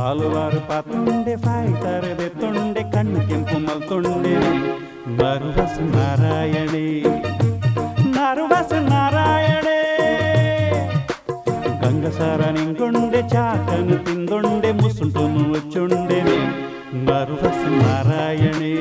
ಹಾಲುವಾರು ಪಾತುಂಡೆ ಫಾಯ್ತಾರದೆ ತೊಂಡೆ ಕಣ್ಣು ಕೆಂಪು ಮಲ್ತೊಂಡೆ ನರ್ವಸ್ ನಾರಾಯಣೆ ನರ್ವಸ್ ನಾರಾಯಣೆ ಗಂಗಸಾರ ನಿಂಗೊಂಡೆ ಚಾಕನು ತಿಂದೊಂಡೆ ಮುಸುಂಟುನು వచ్చుంಡೆ ನರ್ವಸ್ ನಾರಾಯಣೆ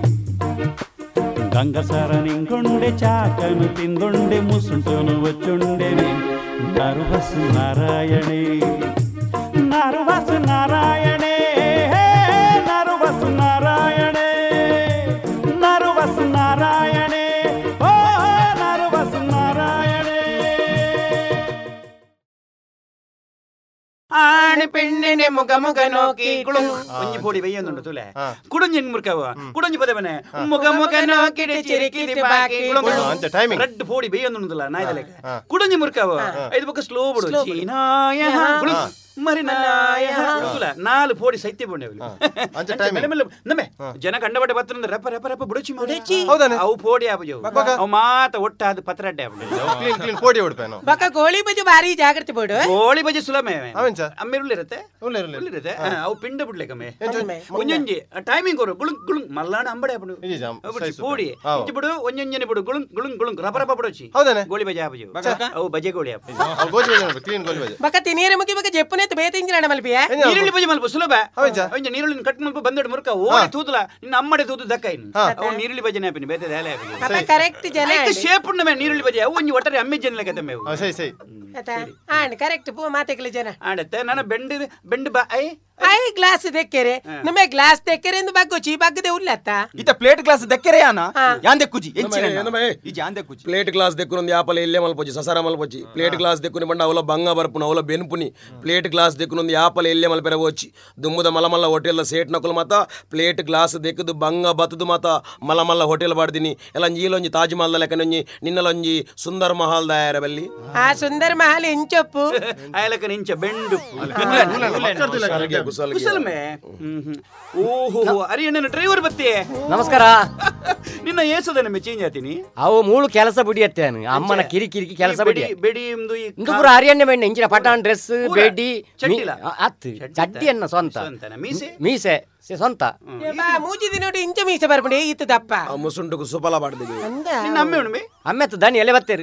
ಗಂಗಸಾರ ನಿಂಗೊಂಡೆ ಚಾಕನು ತಿಂದೊಂಡೆ ಮುಸುಂಟುನು వచ్చుంಡೆ ನರ್ವಸ್ ನಾರಾಯಣೆ ನರ್ವಸ್ ನಾರಾಯಣೆ ನರ್ವಸ್ ನಾರಾಯಣೆ ನರ್ವಸ್ ನಾರಾಯಣೆ ಓ ನರ್ವಸ್ ನಾರಾಯಣೆ ആണി പെണ്ണിനെ മുഖമുഖ നോക്കി കുഞ്ഞു പൊടി വെയ്യുന്നുണ്ട് തുലെ കുടഞ്ഞു മുറുക്കാവോ കുടഞ്ഞു പതവനെ മുഖമുഖ നോക്കിട്ട് ചിരിക്കിട്ട് ബാക്കി റെഡ് പൊടി വെയ്യുന്നുണ്ടല്ല നായതലേക്ക് കുടഞ്ഞു മുറുക്കാവോ ഇത് പಕ್ಕ ಸ್ಲೋ ಬಿಡು ಚೀನಾಯ మరి నాలుగు పోడి సైత్య ನಮ್ಮೆ ಜನ ಕಂಡಬಟ್ಟೆ ಬತ್ತಂದ್ರೆ ರೆಪ ರೆಪ ರೆಪ ಬುಡಚಿ ಅವು ಪೋಡಿ ಆಬಜು ಅವು ಮಾತ ಒಟ್ಟಾದ ಪತ್ರಡ್ಡೆ ಪೋಡಿ ಹೊಡ್ಪೇನು ಬಕ ಗೋಳಿ ಬಜಿ ಭಾರಿ ಜಾಗ್ರತೆ ಬಿಡು ಗೋಳಿ ಬಜಿ ಸುಲಮೆ ಅಮ್ಮಿರುಳ್ಳಿರತ್ತೆ ಉಳ್ಳಿರತ್ತೆ ಅವು ಪಿಂಡ ಬಿಡ್ಲೇಕಮ್ಮೆ ಒಂಜೊಂಜಿ ಟೈಮಿಂಗ್ ಕೊರು ಗುಳುಂಗ್ ಗುಳುಂಗ್ ಮಲ್ಲಾಣ ಅಂಬಡೆ ಬಿಡು ಪೋಡಿ ಇಂಚಿ ಬಿಡು ಒಂಜೊಂಜನೆ ಬಿಡು ಗುಳುಂಗ್ ಗುಳುಂಗ್ ಗುಳುಂಗ್ ರಪ ರಪ ಬಿಡೋಚಿ ಗೋಳಿ ಬಜಿ ಆಬಜು ಅವು ಬಜೆ ಗೋಳಿ ಬಕ ತಿನಿಯರ ಮುಗಿ ಬಕ ಜೆಪ್ಪನೆ ಬೇತಿಂಜಿನ ಮಲ್ಪಿಯ ನೀರುಳ್ಳಿ ಬಜಿ ಮಲ್ಪ ಸುಲಭ ನೀರುಳ್ಳಿ ಕಟ್ ಮಲ್ಪ ಬಂದೆಡು ಮುರ್ಕ ಓಡಿ ತೂತಲ ಇನ್ನು ಅಮ್ಮಡೆ ತೂತು ದಕ್ಕ ಇನ್ನು ಅವು ನೀರುಳ್ಳಿ ಬಜಿ ನೆಪಿನಿ ಬೇತೆ ದಾಲೆ ಅಪ್ಪ ಕರೆಕ್ಟ್ ಜನ ಶೇಪ್ ಉಂಡ ಮೇ ನೀರುಳ್ಳಿ ಬಜಿ ಅವು ಒಂಜಿ ಒಟ್ಟರೆ ಅಮ್ಮೆ ಜನ ಲೆಕ್ಕ ತಮ್ಮೆ ಸೈ ಸೈ ಆಂಡ್ ಕರೆಕ್ಟ್ ಪೂ ಮಾತೆಕ್ಲೆ ಜನ ಆಡತ್ತೆ ನಾನು ಬೆಂಡ್ ಬಾ ಐ ಗ್ಲಾಸ್ ದೆಕ್ಕೆರೆ ನಮ್ಮೆ ಗ್ಲಾಸ್ ದೆಕ್ಕೆರೆ ಎಂದು ಬಗ್ಗೋಚಿ ಬಗ್ಗದೆ ಉಲ್ಲತ್ತ ಇತ ಪ್ಲೇಟ್ ಗ್ಲಾಸ್ ದೆಕ್ಕೆರೆ ಯಾನ ಯಾನ್ ದೆಕ್ಕುಜಿ ಈ ಜಾನ್ ದೆಕ್ಕುಜಿ ಪ್ಲೇಟ್ ಗ್ಲಾಸ್ ದೆಕ್ಕುನೊಂದು ಯಾಪಲ ಇಲ್ಲೇ ಮಲ್ಪೋಜಿ ಸಸರ ಮಲ್ಪೋಜಿ ಪ್ಲೇಟ್ ಗ್ಲಾಸ್ ದೆಕ್ಕುನಿ ಬಂಡ ಅವಲ ಬಂಗ ಬರ್ಪುನ ಅವಲ ಬೆನ್ಪುನಿ ಪ್ಲೇಟ್ ಗ್ಲಾಸ್ ದೆಕ್ಕುನೊಂದು ಯಾಪಲ ಇಲ್ಲೇ ಮಲ್ಪೆರ ಓಚಿ ದುಮ್ಮದ ಮಲಮಲ್ಲ ಹೋಟೆಲ್ ಸೇಟ್ ನಕುಲು ಮಾತ ಪ್ಲೇಟ್ ಗ್ಲಾಸ್ ದೆಕ್ಕದು ಬಂಗ ಬತ್ತದು ಮಾತ ಮಲಮಲ್ಲ ಹೋಟೆಲ್ ಬಾಡ್ದಿನಿ ಎಲ್ಲ ನೀಲೊಂಜಿ ತಾಜ್ ಮಹಲ್ ಲೆಕ್ಕನೊಂಜಿ ನಿನ್ನಲೊಂಜಿ ಸುಂದರ್ ಮಹಲ್ ದಾಯರ ಬಲ್ಲಿ ಆ ಸುಂದರ್ ಮಹಲ್ ಇಂಚೊಪ್ಪು ಅಯಲಕ ನಿಂಚ ಬೆಂಡು ಕುಸಲಮೆ ಓಹೋ ಅರಿಯಣ್ಣ ಡ್ರೈವರ್ ಬತ್ತಿ ನಮಸ್ಕಾರ ನಿನ್ನ ಏಸದ ನಮ್ಮೆ ಚೇಂಜ್ ಆತೀನಿ ಅವು ಮೂಳು ಕೆಲಸ ಬಿಡಿಯತ್ತೇನು ಅಮ್ಮನ ಕಿರಿ ಕಿರಿಕಿ ಕೆಲಸ ಬಿಡಿ ಬೆಡಿ ಇಂದು ಪೂರ ಹರಿಯಣ್ಣ ಬೆಣ್ಣೆ ಇಂಚಿನ ಪಟಾನ್ ಡ್ರೆಸ್ ಬೆಡಿ ಅತ್ತು ಚಡ್ಡಿಯನ್ನ ಸ್ವಂತ ಮೀಸೆ ಸ್ವಂತ ಮೂಜಿದಿ ನೋಡಿ ಇಂಚ ಮೀಸೆ ಬರ್ಬಿಡಿ ಇತ್ತು ದಪ್ಪ ಮುಸುಂಟು ಸುಫಲ ಬಾಡ್ದಿಗೆ ನಿನ್ನ ಅಮ್ಮೆ ಉಣ್ಮೆ ಅಮ್ಮೆತ್ತು ದನಿ ಎಲೆ ಬತ್ತೇರು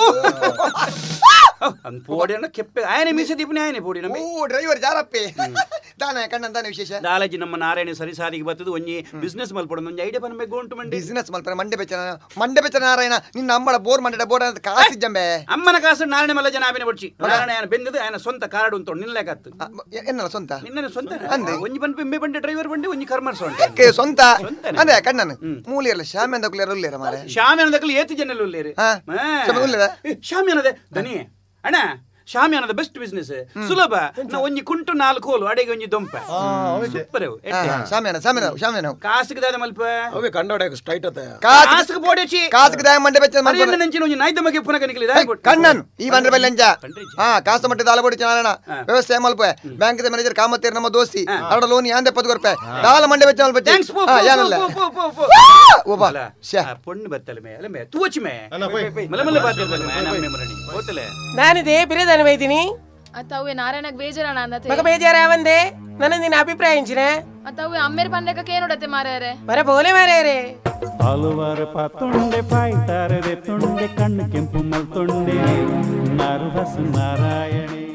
ಪೋಡಿಯನ್ನ ಕೆಪ್ಪೆ ಆಯನೆ ಮೀಸೆ ದೀಪನೆ ಆಯನೆ ಪೋಡಿ ನಮ್ಮೆ ಓ ಡ್ರೈವರ್ ಜಾರಪ್ಪೆ ದಾನ ಕಣ್ಣಂದಾನ ವಿಶೇಷ ದಾಲಜಿ ನಮ್ಮ ನಾರಾಯಣ ಸರಿ ಸಾರಿಗೆ ಬತ್ತದು ಒಂಜಿ ಬಿಸ್ನೆಸ್ ಮಲ್ಪಡ ಒಂಜಿ ಐಡಿಯಾ ಬನ್ಮೆ ಗೋಂಟು ಮಂಡಿ ಬಿಸ್ನೆಸ್ ಮಲ್ಪರ ಮಂಡೆ ಬೆಚ್ಚ ನಾರಾಯಣ ನಿನ್ನ ಅಮ್ಮಳ ಬೋರ್ ಮಂಡೆ ಬೋರ್ ಅಂತ ಕಾಸಿಜ್ಜಂಬೆ ಅಮ್ಮನ ಕಾಸು ನಾರಾಯಣ ಮಲ್ಲ ಜನ ಆಬಿನ ಬಡ್ಚಿ ನಾರಾಯಣ ಆಯನ ಬೆಂದದು ಆಯನ ಸ್ವಂತ ಕಾರಡು ಅಂತ ನಿಲ್ಲಕತ್ತು ಎನ್ನಲ್ಲ ಸ್ವಂತ ನಿನ್ನ ಸ್ವಂತ ಅಂದೆ ಒಂಜಿ ಬಂದು ಬಂಡೆ ಡ್ರೈವರ್ ಬಂಡೆ ಒಂಜಿ ಕರ್ಮರ್ ಸ್ವಂತ ಅಂದ್ರೆ ಕಣ್ಣನು ಮೂಲಿಯಲ್ಲ ಶಾಮ್ಯಂದ ಕುಲಿಯರ ಉಲ್ಲೇರ ಮಾರೆ ಶಾಮ್ಯಾನದಕ್ಕಲ್ಲಿ ಏತಿ ಜನಲ್ಲ ಉಲ್ಲೇರಿ ಶಾಮ್ಯಾನದೆ ದನಿ ಅಣ್ಣ ಶಾಮಿಯಾನದ ಬೆಸ್ಟ್ ಬಿಸ್ನೆಸ್ ಸುಲಭ ನಾ ಒಂಜಿ ಕುಂಟು ನಾಲ್ಕು ಹೋಲು ಅಡೆಗೆ ಒಂಜಿ ದೊಂಪೆ ಸೂಪರ್ ಶಾಮಿಯಾನ ಕಾಸಿಗೆ ದಾದ ಮಲ್ಪ ಅವೇ ಕಂಡೋಡೆ ಸ್ಟ್ರೈಟ್ ಅತ ಕಾಸಿಗೆ ಬೋಡೆಚಿ ಕಾಸಿಗೆ ದಾಯ ಮಂಡೆ ಬೆಚ್ಚ ಮರಿಯನ್ನ ನೆಂಚಿನ ಒಂಜಿ ನಾಯ್ದ ಮಗೆ ಪುನಃ ಕನಿಕಲಿದ ಕಣ್ಣನ್ ಈ ಬಂದ್ರೆ ಬೆಲ್ಲ ಎಂಜ ಕಾಸು ಮಟ್ಟಿ ದಾಲ ಬೋಡಿ ನಾರಾಯಣ ವ್ಯವಸ್ಥೆ ಮಲ್ಪ ಬ್ಯಾಂಕ್ ಮ್ಯಾನೇಜರ್ ಕಾಮತ್ತೇರ್ ನಮ್ಮ ದೋಸ್ತಿ ಅವರ ಲೋನ್ ಯಾಂದೆ 70 ರೂಪಾಯಿ ದಾಲ ಮಂಡೆ ಬೆಚ್ಚ ಮಲ್ಪ ಯಾನಲ್ಲ ಓಬಾ ಪೊಣ್ಣು ಬತ್ತಲೆ ಮೇ ಅಲೆ ಮೇ ತೂಚಿ ಮೇ ಮಲಮಲ್ಲ ಬಾತಲೆ ಮೇ ನಮ್ಮೆ ಮರಣಿ ಹೋತಲೆ ನಾನಿದೆ ಬಿರೆ ವೈದಿನಿ ಅತ್ತವೆ ನಾರಾಯಣಗ್ ಬೇಜಾರಣ ಅಂದತೆ ಮಗ ಬೇಜಾರ ಅವಂದೆ ನನ್ನ ನಿನ್ನ ಅಭಿಪ್ರಾಯ ಎಂಚಿನ ಅತ್ತವೆ ಅಮ್ಮೇರ್ ಬಂದಕ ಕೇನೋಡತೆ ಮಾರೇರೆ ಬರ ಬೋಲೆ ಮಾರೇರೆ ಹಲವಾರು ಪಾತೊಂಡೆ ಪಾಯ್ತಾರದೆ ತೊಂಡೆ ಕಣ್ಣು ಕೆಂಪು ಮಲ್ತೊಂಡೆ ನರ್ವಸ್ ನಾರಾಯಣೆ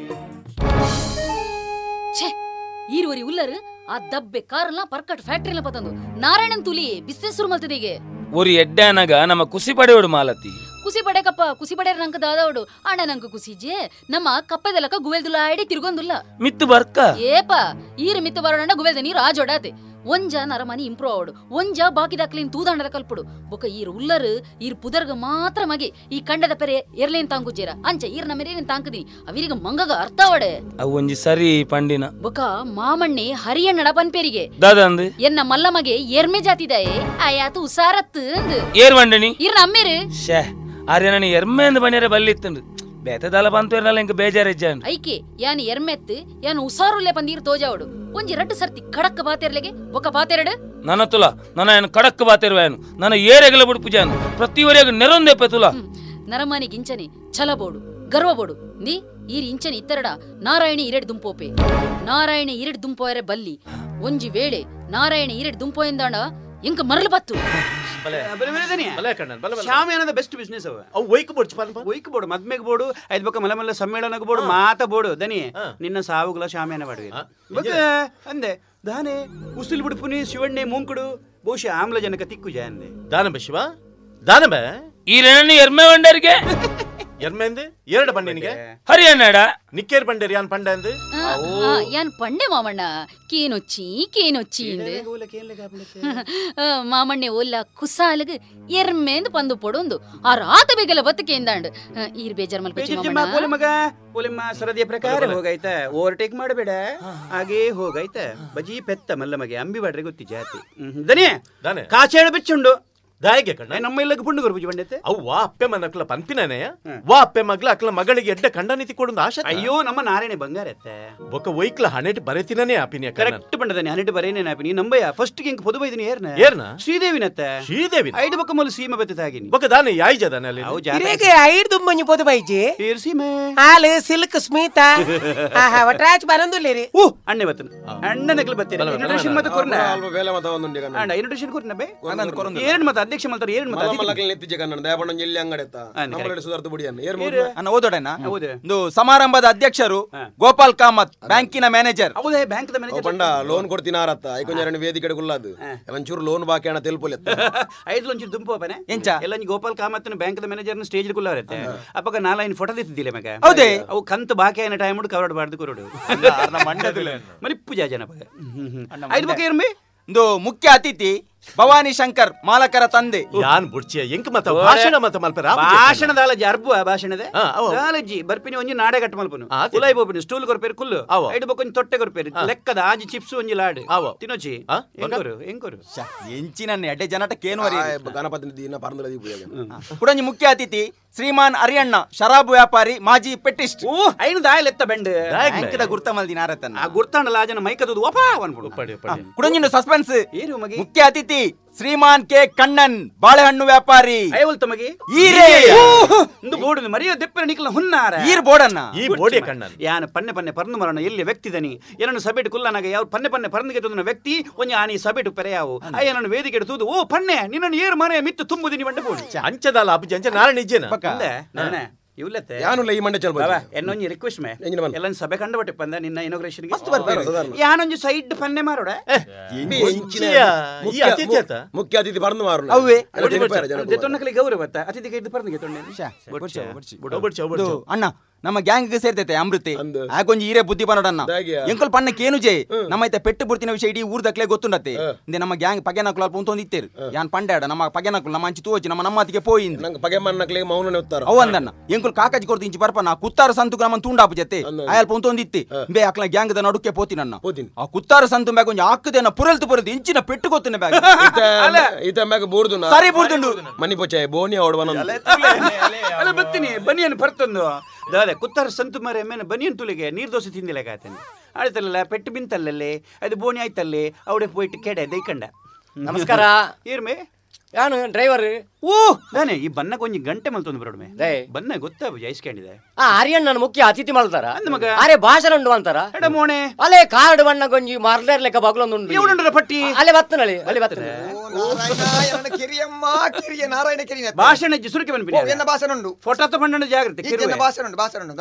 ಛೇ ಈರುವರಿ ಉಲ್ಲರು ಆ ದಬ್ಬೆ ಕಾರಲ್ಲ ಪರ್ಕಟ್ ಫ್ಯಾಕ್ಟರಿಲ ಪತಂದು ನಾರಾಯಣನ್ ತುಲಿ ಬಿಸ್ನೆಸ್ ಶುರು ಮಲ್ತದೆಗೆ ಒರಿ ಎಡ್ಡಾನಗ ನಮ್ಮ ಕುಸಿ ಪಡೆಯೋಡು ಮಾಲತಿ ಕುಸಿ ಪಡೆ ಕಪ್ಪ ಕುಸಿ ಪಡೆ ನಂಕ ದಾದವಡು ಅಣ್ಣ ನಂಕ ಕುಸಿಜೆ ನಮ್ಮ ಕಪ್ಪೆದಲಕ ಗುವೆಲ್ದುಲ ಆಡಿ ತಿರುಗೊಂದುಲ್ಲ ಮಿತ್ತು ಬರ್ಕ ಏಪ ಈರು ಮಿತ್ತು ಬರೋಣ ಗುವೆಲ್ದ ನೀರು ಆಜೋಡಾತೆ ಒಂಜ ನರಮನಿ ಇಂಪ್ರೂವ್ ಆವಡು ಒಂಜ ಬಾಕಿದಾಕ್ಲಿನ್ ತೂದಾಂಡದ ಕಲ್ಪುಡು ಬೊಕ ಈರು ಉಲ್ಲರು ಈರು ಪುದರ್ಗ ಮಾತ್ರ ಮಗೆ ಈ ಕಂಡದ ಪೆರೆ ಎರ್ಲೇನ್ ತಾಂಗುಜೇರ ಅಂಚ ಈರ್ ನಮೆರೇನ್ ತಾಂಕದಿನಿ ಅವಿರಿಗ ಮಂಗಗ ಅರ್ಥ ಅವಡೆ ಅವು ಒಂಜಿ ಸರಿ ಪಂಡಿನ ಬೊಕ ಮಾಮಣ್ಣೆ ಹರಿಯಣ್ಣಡ ಪನ್ಪೇರಿಗೆ ದಾದಂದು ಎನ್ನ ಮಲ್ಲಮಗೆ ಎರ್ಮೆ ಜಾತಿದಾಯೆ ಆಯಾತು ಉಸಾರತ್ತು ಅಂದು ಏರ್ ಬಂಡನಿ ಈರ್ ನಮ್ಮೇರು ಶೇ ಆರ್ಯ ನಾನು ಎರ್ಮೆ ಎಂದು ಬಣ್ಣಿರ ಬಲ್ಲಿತ್ತುಂಡು ಬೇತದಲ್ಲ ಬಂತು ಇರಲ್ಲ ಇಂಕ ಬೇಜಾರಿಜ್ಜಾಂಡು ಐಕೆ ಯಾನ್ ಎರ್ಮೆತ್ತು ಯಾನ್ ಉಸಾರುಲ್ಲೆ ಪಂದೀರ್ ತೋಜಾವಡು ಒಂಜಿ ರಡ್ಡು ಸರ್ತಿ ಕಡಕ್ ಬಾತೆರ್ಲೆಗೆ ಬೊಕ ಬಾತೆರಡು ನನ್ನ ತುಲ ನನ್ನ ಏನು ಕಡಕ್ ಬಾತಿರುವೇನು ನನ್ನ ಏರೆಗಲ ಬಿಡು ಪೂಜಾನು ಪ್ರತಿವರೆಗೂ ನೆರೊಂದೆಪ್ಪೆ ತುಲ ನರಮನಿ ಗಿಂಚನೆ ಛಲ ಬೋಡು ಗರ್ವ ಬೋಡು ನೀ ಈರ್ ಇಂಚನ ಇತ್ತರಡ ನಾರಾಯಣಿ ಇರೆಡ್ ದುಂಪೋಪೆ ನಾರಾಯಣಿ ಇರೆಡ್ ದುಂಪೋಯರೆ ಬಲ್ಲಿ ಒಂಜಿ ವೇಳೆ ನಾರಾಯಣಿ ಇರೆಡ್ ದುಂಪೋಯಂದಾಂಡ ಎಂಕ ಮರಳು ಬತ್ತು ಶಾಮಿಯಾನದ ಬೆಸ್ಟ್ ಬಿಸ್ನೆಸ್ ಅವು ಒಯ್ಕ್ ಬೋಡು ಮದ್ಮೆಗ್ ಬೋಡು ಐದ್ ಬಕ್ಕ ಮಲ ಮಲ್ಲ ಸಮ್ಮೇಳನಕ್ಕೆ ಬೋಡು ಮಾತ ಬೋಡು ದನಿ ನಿನ್ನ ಸಾವುಗಳ ಶಾಮಿಯಾನ ಮಾಡುವೆ ಅಂದೆ ದಾನೆ ಉಸಿಲ್ ಬಿಡ್ಪುನಿ ಶಿವಣ್ಣೆ ಮುಂಕುಡು ಬಹುಶಃ ಆಮ್ಲಜನಕ ತಿಕ್ಕು ಜಾಂದೆ ದಾನಬ ಶಿವ ದಾನಬ ಈ ರಣಿ ಎರ್ಮೆ ಬಂಡರಿಗೆ ಎರ್ಮೆಂದು ಎರಡು ಬಂಡಿನಿಗೆ ಹರಿಯಣ್ಣಡ ನಿಕ್ಕೇರ್ ಬಂಡೇರಿ ಯಾನ್ ಪಂಡ ಅಂದು ಯಾನ್ ಪಂಡೆ ಮಾಮಣ್ಣ ಕೇನೊಚ್ಚಿ ಮಾಮಣ್ಣೆ ಒಲ್ಲ ಕುಸಾಲಗ್ ಎರ್ಮೆಂದು ಪಂದು ಪೊಡೊಂದು ಆ ರಾತ ಬೇಗಲ ಬತ್ತಕೇಂದಾಂಡ್ ಈರ್ ಬೇಜಾರ್ ಮಲ್ಪಚ್ಚಿ ಮಗ ಒಲಿಮ್ಮ ಸರದಿಯ ಪ್ರಕಾರ ಹೋಗಾಯ್ತ ಓವರ್ಟೇಕ್ ಮಾಡಬೇಡ ಹಾಗೇ ಹೋಗಾಯ್ತ ಬಜಿ ಪೆತ್ತ ಮಲ್ಲ ಮಗೆ ಅಂಬಿ ಬಾಡ್ರೆ ಗೊತ್ತಿ ಜಾತಿ ದನಿ ಕಾಚೇಳ ಬಿಚ್ಚುಂಡು ದಾಯಿಗೆ ಕಣ್ಣ ನಮ್ಮ ಇಲ್ಲಗ ಪುಂಡು ಗೊರ್ಬುಜಿ ಬಂಡೈತೆ ಅವ್ವ ಅಪ್ಪೆ ಮನಕ್ಲ ಪಂಪಿನೇ ವಾ ಅಪ್ಪೆ ಮಗ್ಲ ಅಕ್ಲ ಮಗಳಿಗೆ ಎಡ್ಡ ಕಂಡ ನೀತಿ ಕೊಡೊಂದು ಆಶೆ ಅಯ್ಯೋ ನಮ್ಮ ನಾರಾಯಣ ಬಂಗಾರ ಎತ್ತೆ ಬೊಕ್ಕ ಒಯ್ಕ್ಲ ಹಣೆಟ್ ಬರೆತಿನೇ ಆಪಿನಿಯ ಕರೆಕ್ಟ್ ಬಂಡದಾನೆ ಹಣೆಟ್ ಬರೇನೇ ಆಪಿನಿ ನಂಬಯ್ಯ ಫಸ್ಟ್ ಗಿಂಕ್ ಪೊದು ಬೈದಿನಿ ಏರ್ನ ಶ್ರೀದೇವಿನತ್ತೆ ಶ್ರೀದೇವಿ ಐದು ಬಕ್ಕ ಮೊಲ ಸೀಮೆ ಬತ್ತಿತಾಗಿನಿ ಬೊಕ್ಕ ದಾನೆ ಯಾಯ್ ಜದಾನೆ ಅಲ್ಲಿ ಇರೇಗೆ ಐದು ದುಂಬಂಜಿ ಪೊದು ಬೈಜಿ ಏರ್ ಸೀಮೆ ಹಾಲು ಸಿಲ್ಕ್ ಸ್ಮಿತಾ ಆಹಾ ವಟ್ರಾಜ್ ಬರಂದುಲ್ಲೇರಿ ಅಣ್ಣೆ ಬತ್ತನ ಅಣ್ಣನಕ್ಲ ಬತ್ತಿರ ಇಂಟ್ರಡಕ್ಷನ್ ಮತ ಕೊರ್ನ ಅಲ್ಪ ಬೇಲೆ ಮತ ಒಂದುಂಡಿ ಕಣ್ಣ ಅಣ್ಣ ಇಂಟ್ರಡಕ್ಷನ್ ಕೊರ್ನ ಬೇ ಏನ್ ಮತ ಅಧ್ಯಕ್ಷ ಮಲ್ತಾರ ಏನ್ ಮತ ಮಲಮಲಕಲ್ ನೆತ್ತಿಜೆ ಕಣ್ಣ ದಯಪಣ್ಣ ಎಲ್ಲಿ ಅಂಗಡೆತ್ತ ನಮ್ಮಡೆ ಸುಧಾರ್ತು ಬಿಡಿಯನ್ನ ಏರ್ ಅನ್ನ ಓದೋಡಣ್ಣ ಒಂದು ಸಮಾರಂಭದ ಅಧ್ಯಕ್ಷರು ಗೋಪಾಲ್ ಕಾಮತ್ ಬ್ಯಾಂಕಿನ ಮ್ಯಾನೇಜರ್ ಹೌದೇ ಬ್ಯಾಂಕ್ ದ ಮ್ಯಾನೇಜರ್ ಪಂಡ ಲೋನ್ ಕೊಡ್ತೀನಿ ಆರತ್ತ ಐಕೊಂಜರಣ ವೇದಿಕೆ ಗುಲ್ಲಾದು ಒಂಚೂರು ಲೋನ್ ಬಾಕಿ ಹಣ ತೆಲ್ಪುಲೆತ್ತ ಐದು ಒಂಚೂರು ದುಂಪೋಪನೆ ಎಂಚ ಎಲ್ಲ ಗೋಪಾಲ್ ಕಾಮತ್ನ ಬ್ಯಾಂಕ್ ದ ಮ್ಯಾನೇಜರ್ ಸ್ಟೇಜ್ ಕುಲ್ಲಾರತ್ತೆ ಅಪ್ಪಗ ನಾಲೈನ್ ಫೋಟೋ ದಿತ್ತಿದ್ದಿಲ್ಲ ಮಗ ಹೌದೇ ಅವು ಕಂತು ಬಾಕಿ ಆಯ್ನ ಟೈಮ್ ಕವರ್ಡ್ ಬಾರ್ದು ಕೊರೋಡು ಮಂಡದಿಲ್ಲ ಮರಿಪ್ಪು ಜಾಜನ ಐದು ಬಕ್ಕ ಏರ್ಮಿ ಒಂದು ಮುಖ್ಯ ಅತಿಥಿ ಭವಾನಿ ಶಂಕರ್ ಮಾಲಕರ ತಂದೆ ಯಾನ್ ಬುಡ್ಚಿಯ ಎಂಕ ಮತ ಭಾಷಣ ಮತ ಮಲ್ಪರ ಭಾಷಣದಾಲ ಜರ್ಬು ಭಾಷಣದೆ ದಾಲಜ್ಜಿ ಬರ್ಪಿನಿ ಒಂಜಿ ನಾಡೆ ಕಟ್ ಮಲ್ಪನು ಉಲೈ ಬೋಪಿನಿ ಸ್ಟೂಲ್ ಕೊರ್ಪೇರು ಕುಲ್ಲು ಐದು ಬಕ್ಕ ಒಂಜಿ ತೊಟ್ಟೆ ಕೊರ್ಪೇರು ಲೆಕ್ಕದ ಆಜಿ ಚಿಪ್ಸ್ ಒಂಜಿ ಲಾಡು ತಿನ್ನೋಚಿ ಎಂಕೋರು ಎಂಚಿನ ಎಡ್ಡೆ ಜನಟ ಕೇನುವರಿ ಗಣಪತಿ ದಿನ ಪರಂದಲದಿ ಕುಡಂಜಿ ಮುಖ್ಯ ಅತಿಥಿ ಶ್ರೀಮಾನ್ ಅರಿಯಣ್ಣ ಶರಾಬು ವ್ಯಾಪಾರಿ ಮಾಜಿ ಪೆಟ್ಟಿಸ್ಟ್ ಐನು ದಾಯಲೆತ್ತ ಬೆಂಡ್ ಬ್ಯಾಂಕದ ಗುರ್ತ ಮಲ್ದಿ ನಾರತನ ಆ ಗುರ್ತಾಂಡಲ ಆಜನ ಮೈಕದು ಒಪಾ ಅನ್ಬಿಡು ಕುಡಂಜಿನ ಸಸ್ಪೆನ್ಸ್ ಏನು ಮಗಿ ಮುಖ್ಯ ಅತಿಥಿ ಶ್ರೀಮಾನ್ ಕೆ ಕಣ್ಣನ್ ಬಾಳೆಹಣ್ಣು ವ್ಯಾಪಾರಿ ಐವಲ್ ತಮಗೆ ಈರೇ ಬೋರ್ಡ್ ಮರಿಯ ದೆಪ್ಪರ ನಿಕ್ಲ ಹುನ್ನಾರ ಈರ್ ಬೋರ್ಡನ್ನ ಈ ಬೋರ್ಡಿಯ ಕಣ್ಣನ್ ಯಾನ ಪನ್ನೆ ಪನ್ನೆ ಪರ್ನು ಮರಣ ಎಲ್ಲಿ ವ್ಯಕ್ತಿದನಿ ಏನನ್ನು ಸಭೆಟ್ ಕುಲ್ಲನಾಗ ಯಾವ ಪನ್ನೆ ಪನ್ನೆ ಪರ್ನಿಗೆ ತಂದ ವ್ಯಕ್ತಿ ಒಂಜ ಆನಿ ಸಭೆಟ್ ಪೆರೆಯಾವು ಅಯ್ಯನನ್ನು ವೇದಿಕೆ ತೂದು ಓ ಪನ್ನೆ ನಿನ್ನನ್ನು ಏರು ಮನೆ ಮಿತ್ತು ತುಂಬುದಿನಿ ಬಂಡ ಬೋರ್ಡ್ ಅಂಚದಲ್ಲ ಅಪ್ಪ ಅಂಚ ನಾರಾಯಣ ಇಜ್ಜೇನ ನಾನೇ ಇವ್ಲತ್ತೆ ಯಾನುಲ್ಲ ಈ ಮಂಡೆ ಚಲ್ಬ ಎನ್ನೊಂಜಿ ರಿಕ್ವೆಸ್ಟ್ ಮೇ ಎಲ್ಲ ಸಭೆ ಕಂಡಬಟ್ಟೆ ಪಂದ ನಿನ್ನ ಇನಾಗ್ರೇಷನ್ ಮಸ್ತ್ ಬರ್ಬೇಕು ಯಾನೊಂಜಿ ಸೈಡ್ ಪನ್ನೆ ಮಾರೋಡ ಮುಖ್ಯ ಅತಿಥಿ ಪರ್ನು ಮಾರೋಣ ಅವ್ವೆ ತೊನ್ನಕಲಿ ಗೌರವತ್ತ ಅತಿಥಿ ಕೈದು ಪರ್ನಿಗೆ ತೊಂಡೆ ಅಣ್ಣ ನಮ್ಮ ಗ್ಯಾಂಗ್ ಸೇರ್ತೈತೆ ಅಮೃತಿ ಆಗೊಂಜಿ ಈರೇ ಬುದ್ಧಿ ಪನ್ನೋಡನ್ನ ಎಂಕಲ್ ಪಣ್ಣ ಕೇನುಜೆ ನಮ್ಮೈತೆ ಪೆಟ್ಟು ಬುರ್ತಿನ ವಿಷಯ ಇಡೀ ಊರ್ ದಕ್ಲೆ ಗೊತ್ತುಂಡತ್ತೆ ಇಂದೆ ನಮ್ಮ ಗ್ಯಾಂಗ್ ಪಗೆನಕುಲ ಅಲ್ಪ ಉಂತೊಂದಿತ್ತೇರು ಯಾನ್ ಪಂಡಾಡ ನಮ್ಮ ಪಗೆನಕುಲ ನಮ್ಮ ಅಂಚಿ ತೂಚಿ ನಮ್ಮ ನಮ್ಮತಿಗೆ ಪೋಯಿಂದು ನಂಗೆ ಪಗೆಮನ್ನಕ್ಲೆ ಮೌನನೆ ಉತ್ತರ ಅವು ಅಂದಣ್ಣ ಎಂಕುಲ್ ಕಾಕಾಜಿ ಕೊರ್ತು ಇಂಚಿ ಬರ್ಪನ ಕುತ್ತಾರ ಸಂತು ನಮ್ಮ ತೂಂಡಾಪು ಜತೆ ಅಲ್ಪ ಉಂತೊಂದಿತ್ತಿ ಬೇ ಅಕ್ಲ ಗ್ಯಾಂಗ್ ದ ನಡುಕ್ಕೆ ಪೋತಿನನ್ನ ಆ ಕುತ್ತಾರ ಸಂತು ಬ್ಯಾಗ್ ಒಂಜಿ ಹಾಕದೇನ ಪುರಲ್ತು ಪುರಲ್ತು ಇಂಚಿನ ಪೆಟ್ಟು ಗೊತ್ತಿನ ಬ್ಯಾಗ್ ಈತ ಮ್ಯಾಗ ಬೂರ್ದು ಸರಿ ಬೂರ್ದುಂಡು ಮನಿ ಪೊಚ್ಚೆ ಬೋನಿ ಅವಡವನ ಅಲ್ಲ ಬತ್ತೀನಿ ಬನಿಯನ್ ಪರ್ತಂದು ದಾದ ಕುತ್ತಾರ ಸಂತು ಮರೆ ಮೇನ ಬನಿಯನ್ ತುಳಿಗೆ ನೀರ್ ದೋಸೆ ತಿಂದಿಲ್ಲ ಕಾತನೆ ಆಯ್ತಲ್ಲ ಪೆಟ್ಟು ಬಿಂತಲ್ಲೇ ಅದು ಬೋಣಿ ಆಯ್ತಲ್ಲೇ ಅವಡೆ ಪೋಯ್ತು ಕೆಡೆ ದೈಕಂಡ ನಮಸ್ಕಾರ ಏರ್ಮೆ ಯಾನು ಡ್ರೈವರ್ ಓ ನಾನೇ ಈ ಬನ್ನ ಕೊಂಚ ಗಂಟೆ ಮಲ್ತೊಂದು ಬರೋಡ್ಮೆ ಬನ್ನ ಗೊತ್ತಾ ಜಯಿಸ್ಕೊಂಡಿದೆ ಹರಿಯಣ್ಣನ ಮುಖ್ಯ ಅತಿಥಿ ಮಲ್ತಾರ ಮಗ ಅರೆ ಭಾಷಣ ಉಂಡು ಅಂತಾರ ಎಡಮೋಣೆ ಅಲೆ ಕಾರ್ಡ್ ಬಣ್ಣ ಗೊಂಜಿ ಮರ್ದರ್ ಲೆಕ್ಕ ಬಗ್ಲೊಂದು ಇವನುಂಡ್ರ ಪಟ್ಟಿ ಅಲೆ ಬತ್ತನಳಿ ಅಲ್ಲಿ ಬತ್ತನೆ ನಾರಾಯಣ ಕಿರಿಯ ಭಾಷಣ ಸುರುಕೆ ಬನ್ಬಿನಿ ಎನ್ನ ಭಾಷಣ ಉಂಡು ಫೋಟೋ ತಗೊಂಡ ಜಾಗ್ರತೆ ಎನ್ನ ಭಾಷಣ ಉಂಡು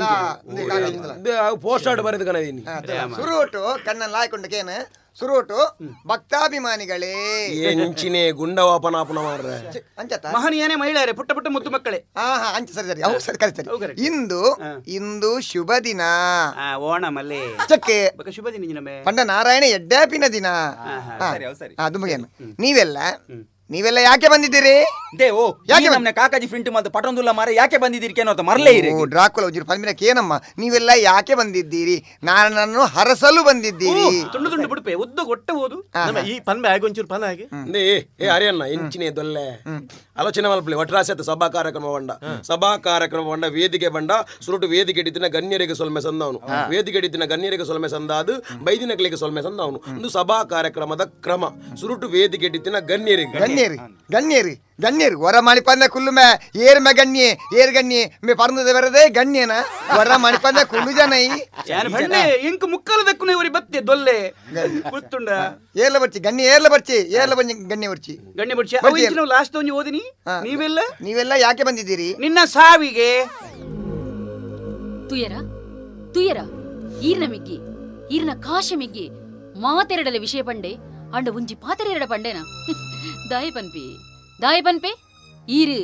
ಪೋಸ್ಟ್ ಆರ್ಡ್ ಬರೆದು ಕಣ ಸುರುಟು ಕಣ್ಣನ್ ಲಾಯ್ಕೊಂಡು ಕೇನು ಸುರುಟು ಭಕ್ತಾಭಿಮಾನಿಗಳೇ ಎಂಚಿನೇ ಗುಂಡವಾಪನಾಪನ ಮಾರ್ರೆ ಮಹನೀಯನೇ ಮಹಿಳೆಯರೇ ಪುಟ್ಟ ಪುಟ್ಟ ಮುದ್ದು ಮಕ್ಕಳೇ ಅಂಚ ಸರಿ ಸರಿ ಅವು ಸರಿ ಕಳಿಸ್ತಾರೆ ಇಂದು ಶುಭ ದಿನ ಓಣಮಲ್ಲಿ ಚಕ್ಕೆ ಶುಭ ದಿನ ಪಂಡ ನಾರಾಯಣ ಎಡ್ಡಾಪಿನ ದಿನ ಅದು ಮುಗಿಯನು ನೀವೆಲ್ಲ ಯಾಕೆ ಬಂದಿದ್ದೀರಿ ಯಾಕೆ ನಮ್ಮನೆ ಕಾಕಾಜಿ ಪ್ರಿಂಟ್ ಮತ್ತು ಪಟೊಂದುಲ್ಲ ಮಾರೆ ಯಾಕೆ ಬಂದಿದ್ದೀರಿ ಕೇನೋ ಮರಲೇ ಇರಿ ಡ್ರಾಕುಲ ಉಜಿರು ಪನ್ಮಿನ ಕೇನಮ್ಮ ನೀವೆಲ್ಲ ಯಾಕೆ ಬಂದಿದ್ದೀರಿ ನನ್ನನ್ನು ಹರಸಲು ಬಂದಿದ್ದೀರಿ ತುಂಡು ತುಂಡು ಬಿಡುಪೆ ಉದ್ದು ಗೊಟ್ಟೆ ಹೋದು ಈ ಪನ್ಮೆ ಆಗಿ ಒಂಚೂರು ಪನ್ ಆಗಿ ಏ ಅರಿಯಣ್ಣ ಇಂಚಿನೇ ದೊಲ್ಲೆ ಆಲೋಚನೆ ಮಲ್ಪಲಿ ಒಟ್ರಾಸೆತ್ತ ಸಭಾ ಕಾರ್ಯಕ್ರಮ ಬಂಡ ವೇದಿಕೆ ಬಂಡ ಸುರುಟು ವೇದಿಕೆ ಇಡಿತಿನ ಗಣ್ಯರಿಗೆ ಸೊಲ್ಮೆ ಸಂದವನು ವೇದಿಕೆ ಇಡಿತಿನ ಗಣ್ಯರಿಗೆ ಸೊಲ್ಮೆ ಸಂದಾದು ಬೈದಿನಗಳಿಗೆ ಸೊಲ್ಮೆ ಸಂದವನು ಒಂದು ಸಭಾ ಕಾರ್ಯಕ್ರಮದ ಕ್ರಮ ಸುರುಟು ವೇದಿಕೆ ಇಡಿತಿನ ಗಣ್ಯರಿಗೆ ಗಣ್ಯರು ಹೊರ ಮಣಿಪಂದ ಕುಲ್ಲುಮೆ ಏರ್ಮೆ ಗಣ್ಯೆ ಏರ್ ಗಣ್ಯೆ ಮೇ ಪರ್ನದ ಬರದೆ ಗಣ್ಯನ ಹೊರ ಮಣಿಪಂದ ಕುಲ್ಲು ಜನ ಇಂಕ ಮುಕ್ಕಲ ದಕ್ಕುನೆ ಊರಿ ಬತ್ತೆ ದೊಲ್ಲೆ ಗೊತ್ತುಂಡ ಏರ್ಲ ಬರ್ಚಿ ಏರ್ಲ ಬಂಜಿ ಗಣ್ಯ ಬರ್ಚಿ ನಾವು ಲಾಸ್ಟ್ ಒಂಜಿ ಓದಿನಿ ನೀವೆಲ್ಲ ಯಾಕೆ ಬಂದಿದ್ದೀರಿ? ನಿನ್ನ ಸಾವಿಗೆ ತುಯರ ಈರ್ನ ಮಿಗ್ಗಿ ಈರ್ನ ಕಾಶ ಮಿಗ್ಗಿ ಮಾತೆರಡಲೆ ವಿಷಯ ಪಂಡೆ ಅಂಡ ಒಂಜಿ ಪಾತೆರೆರಡ ಪಂಡೆನ ದಾಯ ಪನ್ಪೆ ಈರು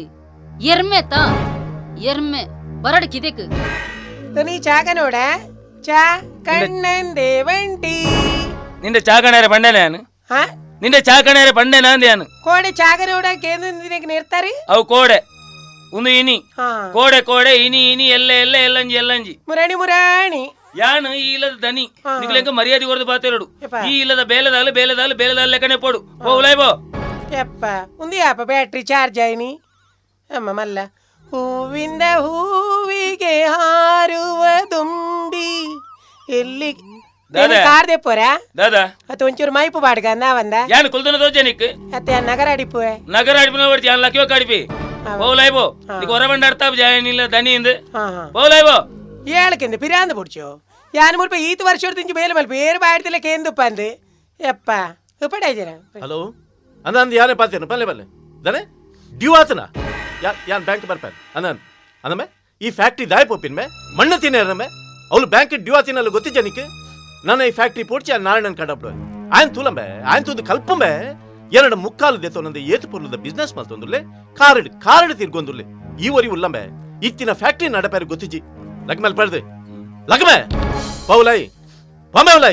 ಎರ್ಮೆ ಬರಡ ಕಿದೆಕ್ ನೀ ಚಾಕ ನೋಡ ಚಾ ಕಣ್ಣಂದೆ ವಂಟಿ ನಿಂದೆ ಚಾಕಣೇರೆ ಪಂಡೆನೆ ನಾನು ನಿಂದೆ ಚಾಕಣೇರೆ ಪಂಡೆ ನಾಂದ್ಯಾನು ಕೋಡೆ ಚಾಕ ನೋಡ ಕೇಂದ್ರ ನಿರ್ತಾರೆ ಅವು ಕೋಡೆ ಒಂದು ಇನಿ ಕೋಡೆ ಇನಿ ಎಲ್ಲಂಜಿ ಮುರಾಣಿ ಯಾನು ಈ ಇಲ್ಲದ ದನಿ ನಿಗ್ಲೆಂಕ ಮರ್ಯಾದೆ ಕೊರದು ಬಾತೆರಡು ಈ ಇಲ್ಲದ ಬೇಲದಾಲು ಲೆಕ್ಕನೆ ಪೋಡು ಹೋಗ್ಲೈಬೋ ಯಪ್ಪ ಒಂದು ಯಾಪ ಬ್ಯಾಟ್ರಿ ಚಾರ್ಜ್ ಆಯ್ನಿ ಅಮ್ಮ ಮಲ್ಲ ಹೂವಿಂದ ಹೂವಿಗೆ ಹಾರುವ ದುಂಬಿ ಎಲ್ಲಿ ಕಾರ್ ದೆಪ್ಪೋರ ದಾದಾ ಅತ್ತ ಒಂಚೂರು ಮೈಪು ಬಾಡ್ಗ ನಾವಂದ ಯಾನು ಕುಲ್ದನ ದೋಜನಿಕ್ ಅತ್ತ ನಗರ ಅಡಿಪುವೆ ನಗರ ಅಡಿಪಿನ ಬರ್ತಿ ಯಾನ್ ಲಕ್ಕಿಯೋ ಕಡಿಪಿ ಹೋಗ್ಲೈಬೋ ನಿಕ್ ಹೊರ ಬಂಡ ಅರ್ಥ ಜಾಯನಿಲ್ಲ ದನಿಯಿಂದ ಹೋಗ್ಲೈಬೋ ಏಳಕ್ಕೆಂದು ಪಿರಾಂದ ಬಿಡ್ಚು ಯಾನ್ ಮುಲ್ಪ ಈತ ವರ್ಷ ತಿಂಚು ಬೇಲೆ ಮಲ್ಪ ಏರು ಬಾಡ್ತಿಲ್ಲ ಕೇಂದು ಪಂದು ಯಪ್ಪ ಉಪಡಾಯ್ಜರ ಹಲೋ ಅಂದ ಯಾನೇ ಪಾತೇನು ಪಲ್ಲೆ ದನೆ ಡ್ಯೂ ಆತನ ಯಾನ್ ಬ್ಯಾಂಕ್ ಬರ್ಪಾನ ಅಂದಮೆ ಈ ಫ್ಯಾಕ್ಟ್ರಿ ದಾಯ ಪೋಪಿನ್ಮೆ ಮಣ್ಣ ತಿನ್ನೇರಮೆ ಅವಳು ಬ್ಯಾಂಕ್ ಡ್ಯೂ ಆತಿನಲ್ಲ ಗೊತ್ತಿಜ್ಜನಿಕ್ಕೆ ನನ್ನ ಈ ಫ್ಯಾಕ್ಟ್ರಿ ಪೋಡ್ಚಿ ಆ ನಾರಾಯಣನ್ ಕಡಬ್ಡು ಆಯ್ನ್ ತೂಲಂಬೆ ಆಯ್ನ್ ತೂದು ಕಲ್ಪಂಬೆ ಎರಡು ಮುಕ್ಕಾಲು ದೇತೊಂದು ಏತು ಪೊರ್ಲದ ಬಿಸ್ನೆಸ್ ಮಲ್ತೊಂದುಲ್ಲೆ ಕಾರಡು ತಿರ್ಗೊಂದುಲ್ಲೆ ಈವರಿ ಉಲ್ಲಂಬೆ ಇತ್ತಿನ ಫ್ಯಾಕ್ಟ್ರಿ ನಡಪೇರು ಗೊತ್ತಿಜ್ಜಿ ಲಗ್ಮೇಲೆ ಪಡೆದು ಲಗ್ಮೆ ಪೌಲೈ ಪಮೇವಲೈ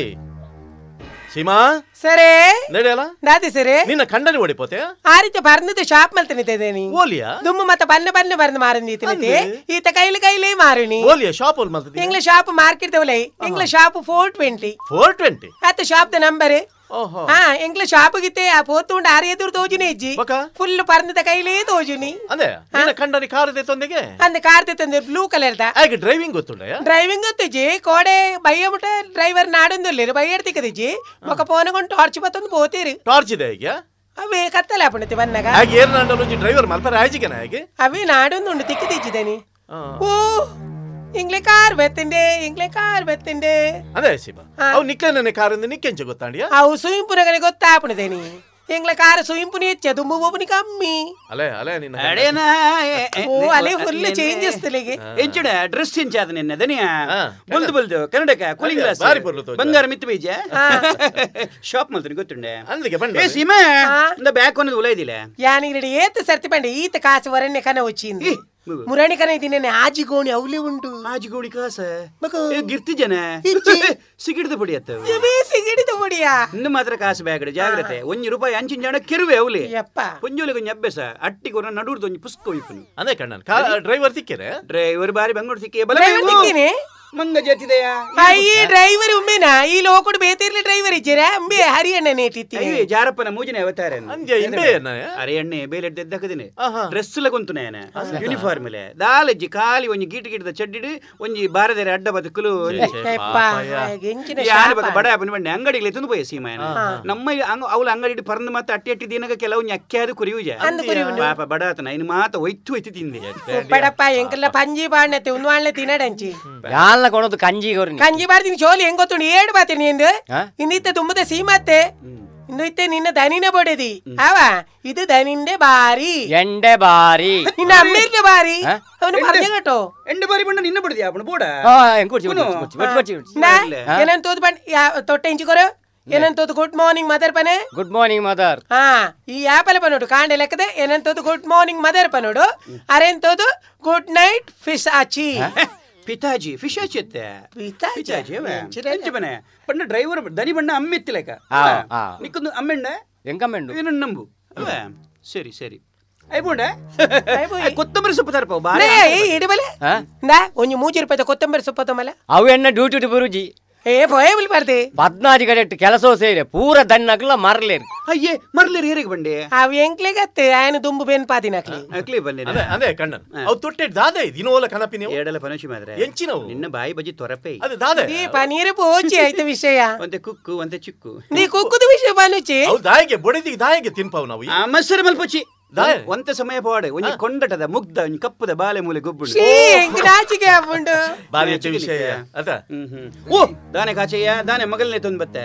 ಸೀಮಾ ಸರೇ ನಡೆಯಲ್ಲ ದಾದಿ ಸರೇ ನಿನ್ನ ಕಂಡನೆ ಓಡಿಪೋತೆ ಆ ರೀತಿ ಬರ್ನದ ಶಾಪ್ ಮಲ್ ತಿನ್ನಿದ್ದೇನೆ ಓಲಿಯಾ ದುಮ್ಮು ಮತ್ತೆ ಬನ್ನ ಬರ್ನ ಮಾರನಿ ತಿನ್ನಿತೆ ಈತ ಕೈಲಿ ಮಾರುನಿ ಓಲಿಯಾ ಶಾಪ್ ಅಲ್ಲಿ ಮಲ್ತದಿ ಇಂಗ್ಲಿಷ್ ಶಾಪ್ ಮಾರ್ಕೆಟ್ ದೇವಲೈ ಇಂಗ್ಲಿಷ್ ಶಾಪ್ 420 ಅತ್ತ ಶಾಪ್ ದ ನಂಬರ್ ಇಂಗ್ಲಿಷ್ ಶಾಪ್ ಗಿತ್ತೆ ಆ ಪೋತುಂಡ ಆರು ಎದುರು ತೋಜುನಿ ಇಜ್ಜಿ ಫುಲ್ ಪರ್ನದ ಕೈಲೇ ತೋಜುನಿ ಅಂದೆ ನಿನ್ನ ಕಂಡನಿ ಕಾರ್ ದೇತೊಂದಿಗೆ ಅಂದೆ ಕಾರ್ ದೇತೊಂದೆ ಬ್ಲೂ ಕಲರ್ ದ ಆಗ ಡ್ರೈವಿಂಗ್ ಗೊತ್ತುಂಡ ಡ್ರೈವಿಂಗ್ ಗೊತ್ತಿಜ್ಜಿ ಕೋಡೆ ಬಯ್ಯ ಮುಟ ಡ್ರೈವರ್ ನಾಡೊಂದುಲ್ಲೇರು ಬಯ್ಯಡ್ ತಿಕ್ಕದಿಜ್ಜಿ ఒక ಫೋನ್ ಟಾರ್ಚ್ ಬತ್ತೊಂದು ಬೋತೀರಿ ಟಾರ್ಚ್ ಇದೆ ಈಗ ಅವೇ ಕತ್ತಲ ಅಪ್ಪಣತೆ ಬನ್ನಗ ಆಗ ಏರ್ ನಾಡೊಂದು ಡ್ರೈವರ್ ಮಲ್ಪರ ಆಯ್ಜಿಗೆನ ಆಗಿ ಅವೇ ನಾಡೊಂದು ತಿಕ್ಕದಿಜ್ಜಿದನಿ ಓ ಇಂಗ್ಲೆ ಕಾರ್ ಬೆತ್ತಿಂಡೆ ಅದೇ ಶಿವ ಅವು ನಿಕ್ಕನೆ ಕಾರಿಂದ ನಿಕ್ಕೆಂಚ ಗೊತ್ತಾಂಡಿಯಾ ಅವು ಸುಯಿಂಪುನಗನೆ ಗೊತ್ತಾಪಣದೇನಿ ಎಂಗ್ಲ ಕಾರ್ ಸುಯಿಂಪುನಿ ಹೆಚ್ಚ ದುಂಬು ಬೋಬುನಿ ಕಮ್ಮಿ ಅಲೆ ನಿನ್ನ ಓ ಅಲೆ ಫುಲ್ ಚೇಂಜಸ್ ತಲೆಗೆ ಎಂಚಡ ಡ್ರೆಸ್ ಚೇಂಜ್ ಆದ ನಿನ್ನ ದನಿಯಾ ಬಲ್ದು ಕನ್ನಡಕ ಕೂಲಿಂಗ್ ಗ್ಲಾಸ್ ಬಂಗಾರ ಮಿತ್ತು ಬೀಜ ಶಾಪ್ ಮಲ್ತನಿ ಗೊತ್ತುಂಡೆ ಅಂದಿಗೆ ಬಂಡ ಏ ಸೀಮಾ ಇಂದ ಬ್ಯಾಕ್ ಒನ್ನದು ಉಲೈದಿಲ್ಲ ಯಾನಿಗಡಿ ಏತ ಸರ್ತಿ ಬಂಡೆ ಈತ ಕಾಸು ವರಣ್ಯ ಕನ వచ్చింది ಮುರಾಣಿ ಕನ ಇದೀನಿ ಆಜಿಗೋಣಿ ಅವಲಿ ಉಂಟು ಆಜಿಗೋಣಿ ಕಾಸ ಗಿರ್ತಿ ಜನ ಸಿಗಿಡಿದ ಪುಡಿ ಸಿಗಿಡಿದ ಪುಡಿಯಾ ಇನ್ನು ಮಾತ್ರ ಕಾಸು ಬ್ಯಾಗಡೆ ಜಾಗ್ರತೆ ₹1 ಅಂಚಿನ ಜನ ಕೆರುವೆ ಅವಲಿ ಪೊಂಜೋಲಿ ಕೊಂಚ ಅಭ್ಯಾಸ ಅಟ್ಟಿ ಕೊರ ನಡುರ್ದು ಒಂಜಿ ಪುಸ್ಕ ಒಯ್ಪುನು ಅದೇ ಕಣ್ಣನ್ ಡ್ರೈವರ್ ತಿಕ್ಕರೆ ಡ್ರೈವರ್ ಬಾರಿ ಬೆಂಗಳೂರು ತಿಕ್ಕೆ ಬಲ ಮಂಗ ಜತಿದೆಯಾ ಈ ಡ್ರೈವರ್ ಉಮ್ಮೆನಾ ಈ ಲೋಕುಡು ಬೇತಿರ್ಲಿ ಡ್ರೈವರ್ ಇಜ್ಜರ ಅಂಬೆ ಹರಿಯಣ್ಣ ನೇಟಿತ್ತಿ ಜಾರಪ್ಪನ ಮೂಜಿನ ಅವತಾರ ಅಂಜೆ ಇಂಬೆ ಹರಿಯಣ್ಣೆ ಬೇಲೆ ದಕ್ಕದಿನೆ ಡ್ರೆಸ್ ಲ ಕೊಂತುನೇನ ಯೂನಿಫಾರ್ಮ್ ಲೆ ದಾಲಜ್ಜಿ ಖಾಲಿ ಒಂಜಿ ಗೀಟದ ಚಡ್ಡಿಡು ಒಂಜಿ ಬಾರದರೆ ಅಡ್ಡ ಬದುಕಲು ಯಾರು ಬಡ ಅಪ್ಪನ ಬಂಡೆ ಅಂಗಡಿಗೆ ತಂದು ಪೋಯ ಸೀಮಾಯನ ನಮ್ಮ ಅವಳ ಅಂಗಡಿ ಪರಂದು ಮತ್ತೆ ಅಟ್ಟಿ ದಿನಗ ಕೆಲವು ಅಕ್ಕಿಯಾದ ಕುರಿಯುಜ ಪಾಪ ಬಡ ಆತನ ಇನ್ನು ಮಾತ ಒಯ್ತು ತಿಂದೆ ಬಡಪ್ಪ ಎಂಕಲ್ಲ ಪಂಜಿ ಬಾಣತೆ ಉನ್ವಾಳ್ನೆ ತಿನ್ನಡಂಚಿ ಕೊಡೋದು ಕಂಜಿ ಬಾರ್ದಿನಿ ಚೋಲಿ ಹೆಂಗ್ ಗೊತ್ತುಂಡು ಏಡ್ ಬಾತೀನಿ ಎಂದು ಇನ್ನಿತ್ತೆ ತುಂಬದ ಸೀಮತ್ತೆ ಇನ್ನು ಇತ್ತೆ ನಿನ್ನ ದನಿನ ಬೊಡೆದಿ ಅವ ಇದು ದನಿಂದೆ ಬಾರಿ ಎಂಡೆ ಬಾರಿ ನಿನ್ನ ಅಮ್ಮೇರ್ಗೆ ಬಾರಿ ಅವನು ಬರ್ದೆ ಗಟ್ಟೋ ಎಂಡೆ ಬಾರಿ ಬಣ್ಣ ನಿನ್ನ ಬಡದಿ ಅವನು ಬೋಡ ಏನಂತೋದು ಬಣ್ಣ ತೊಟ್ಟೆ ಇಂಚಿಕೊರು ಏನಂತೋದು ಗುಡ್ ಮಾರ್ನಿಂಗ್ ಮದರ್ ಪನೆ ಗುಡ್ ಮಾರ್ನಿಂಗ್ ಮದರ್ ಈ ಆಪಲ್ ಪನೋಡು ಕಾಂಡೆ ಲೆಕ್ಕದೆ ಏನಂತೋದು ಗುಡ್ ಮಾರ್ನಿಂಗ್ ಮದರ್ ಪನೋಡು ಅರೆಂತೋದು ಗುಡ್ ನೈಟ್ ಫಿಶ್ ಆಚಿ ಪಿತಾಜಿ ಫಿಶ್ ಹಚ್ಚತ್ತೆ ಪಿತಾಜಿ ಬನೆ ಪಣ್ಣ ಡ್ರೈವರ್ ದನಿ ಬಣ್ಣ ಅಮ್ಮೆತ್ತಿಲೆಕ ನಿಕ್ಕೊಂದು ಅಮ್ಮೆಂಡ ಎಂಕಮ್ಮೆಂಡು ಏನು ನಂಬು ಅಲ್ವಾ ಸರಿ ಐಬೋಂಡೆ ಕೊತ್ತಂಬರಿ ಸೊಪ್ಪು ತರಪ ಬಾರೆ ಇಡಬಲೆ ಒಂಜಿ ₹3 ಕೊತ್ತಂಬರಿ ಸೊಪ್ಪು ತಮ್ಮಲ ಅವು ಎನ್ನ ಡ್ಯೂಟಿ ಬರುಜಿ ಏ ಪೋಯೆ ಬಿಲ್ ಬರ್ದೆ 14 ಗಂಟೆ ಕೆಲಸ ಸೇರಿ ಪೂರ ದನ್ನಕ್ಲ ಮರ್ಲೇರಿ ಅಯ್ಯೇ ಮರ್ಲೇರಿ ಏರಿಗೆ ಬಂಡೆ ಅವ್ ಎಂಕ್ಲೆಗತ್ತೆ ಆಯನ ದುಂಬು ಬೆನ್ ಪಾದಿನಕ್ಲಿ ಅಕ್ಲಿ ಬಂದೆ ಅದೇ ಕಣ್ಣನ್ ಅವು ತೊಟ್ಟೆ ದಾದೆ ದಿನೋಲ ಕನಪಿನಿ ಏಡಲ ಪನಶಿ ಮಾದ್ರೆ ಎಂಚಿನವು ನಿನ್ನ ಬಾಯಿ ಬಜ್ಜಿ ತೊರಪೆ ಅದು ದಾದೆ ಈ ಪನೀರ್ ಪೋಚಿ ಆಯ್ತು ವಿಷಯ ಒಂತೆ ಕುಕ್ಕು ಒಂತೆ ಚಿಕ್ಕು ನೀ ಕುಕ್ಕುದು ವಿಷಯ ಬಾನುಚಿ ಅವು ದಾಯಿಗೆ ಬೊಡೆದಿಗೆ ದಾಯಿಗೆ ತಿನ್ಪಾವು ನಾವು ಮಸರು ಮಲ್ಪಚ್ಚಿ ಒಂತೆ ಸಮಯ ಪೋಡೆ ಒಂಜಿ ಕೊಂಡಟದ ಮುಗ್ಧ ಒಂಜಿ ಕಪ್ಪದ ಬಾಲೆ ಮೂಲೆ ಗೊಬ್ಬುಂಡು ನಾಚಿಕೆ ಆಪುಂಡು ಬಾರಿ ಹೆಚ್ಚು ವಿಷಯ ಅದ ಓ ದಾನೆ ಕಾಚಯ್ಯ ದಾನೆ ಮಗಲ್ನೇ ತೊಂದ್ ಬತ್ತೆ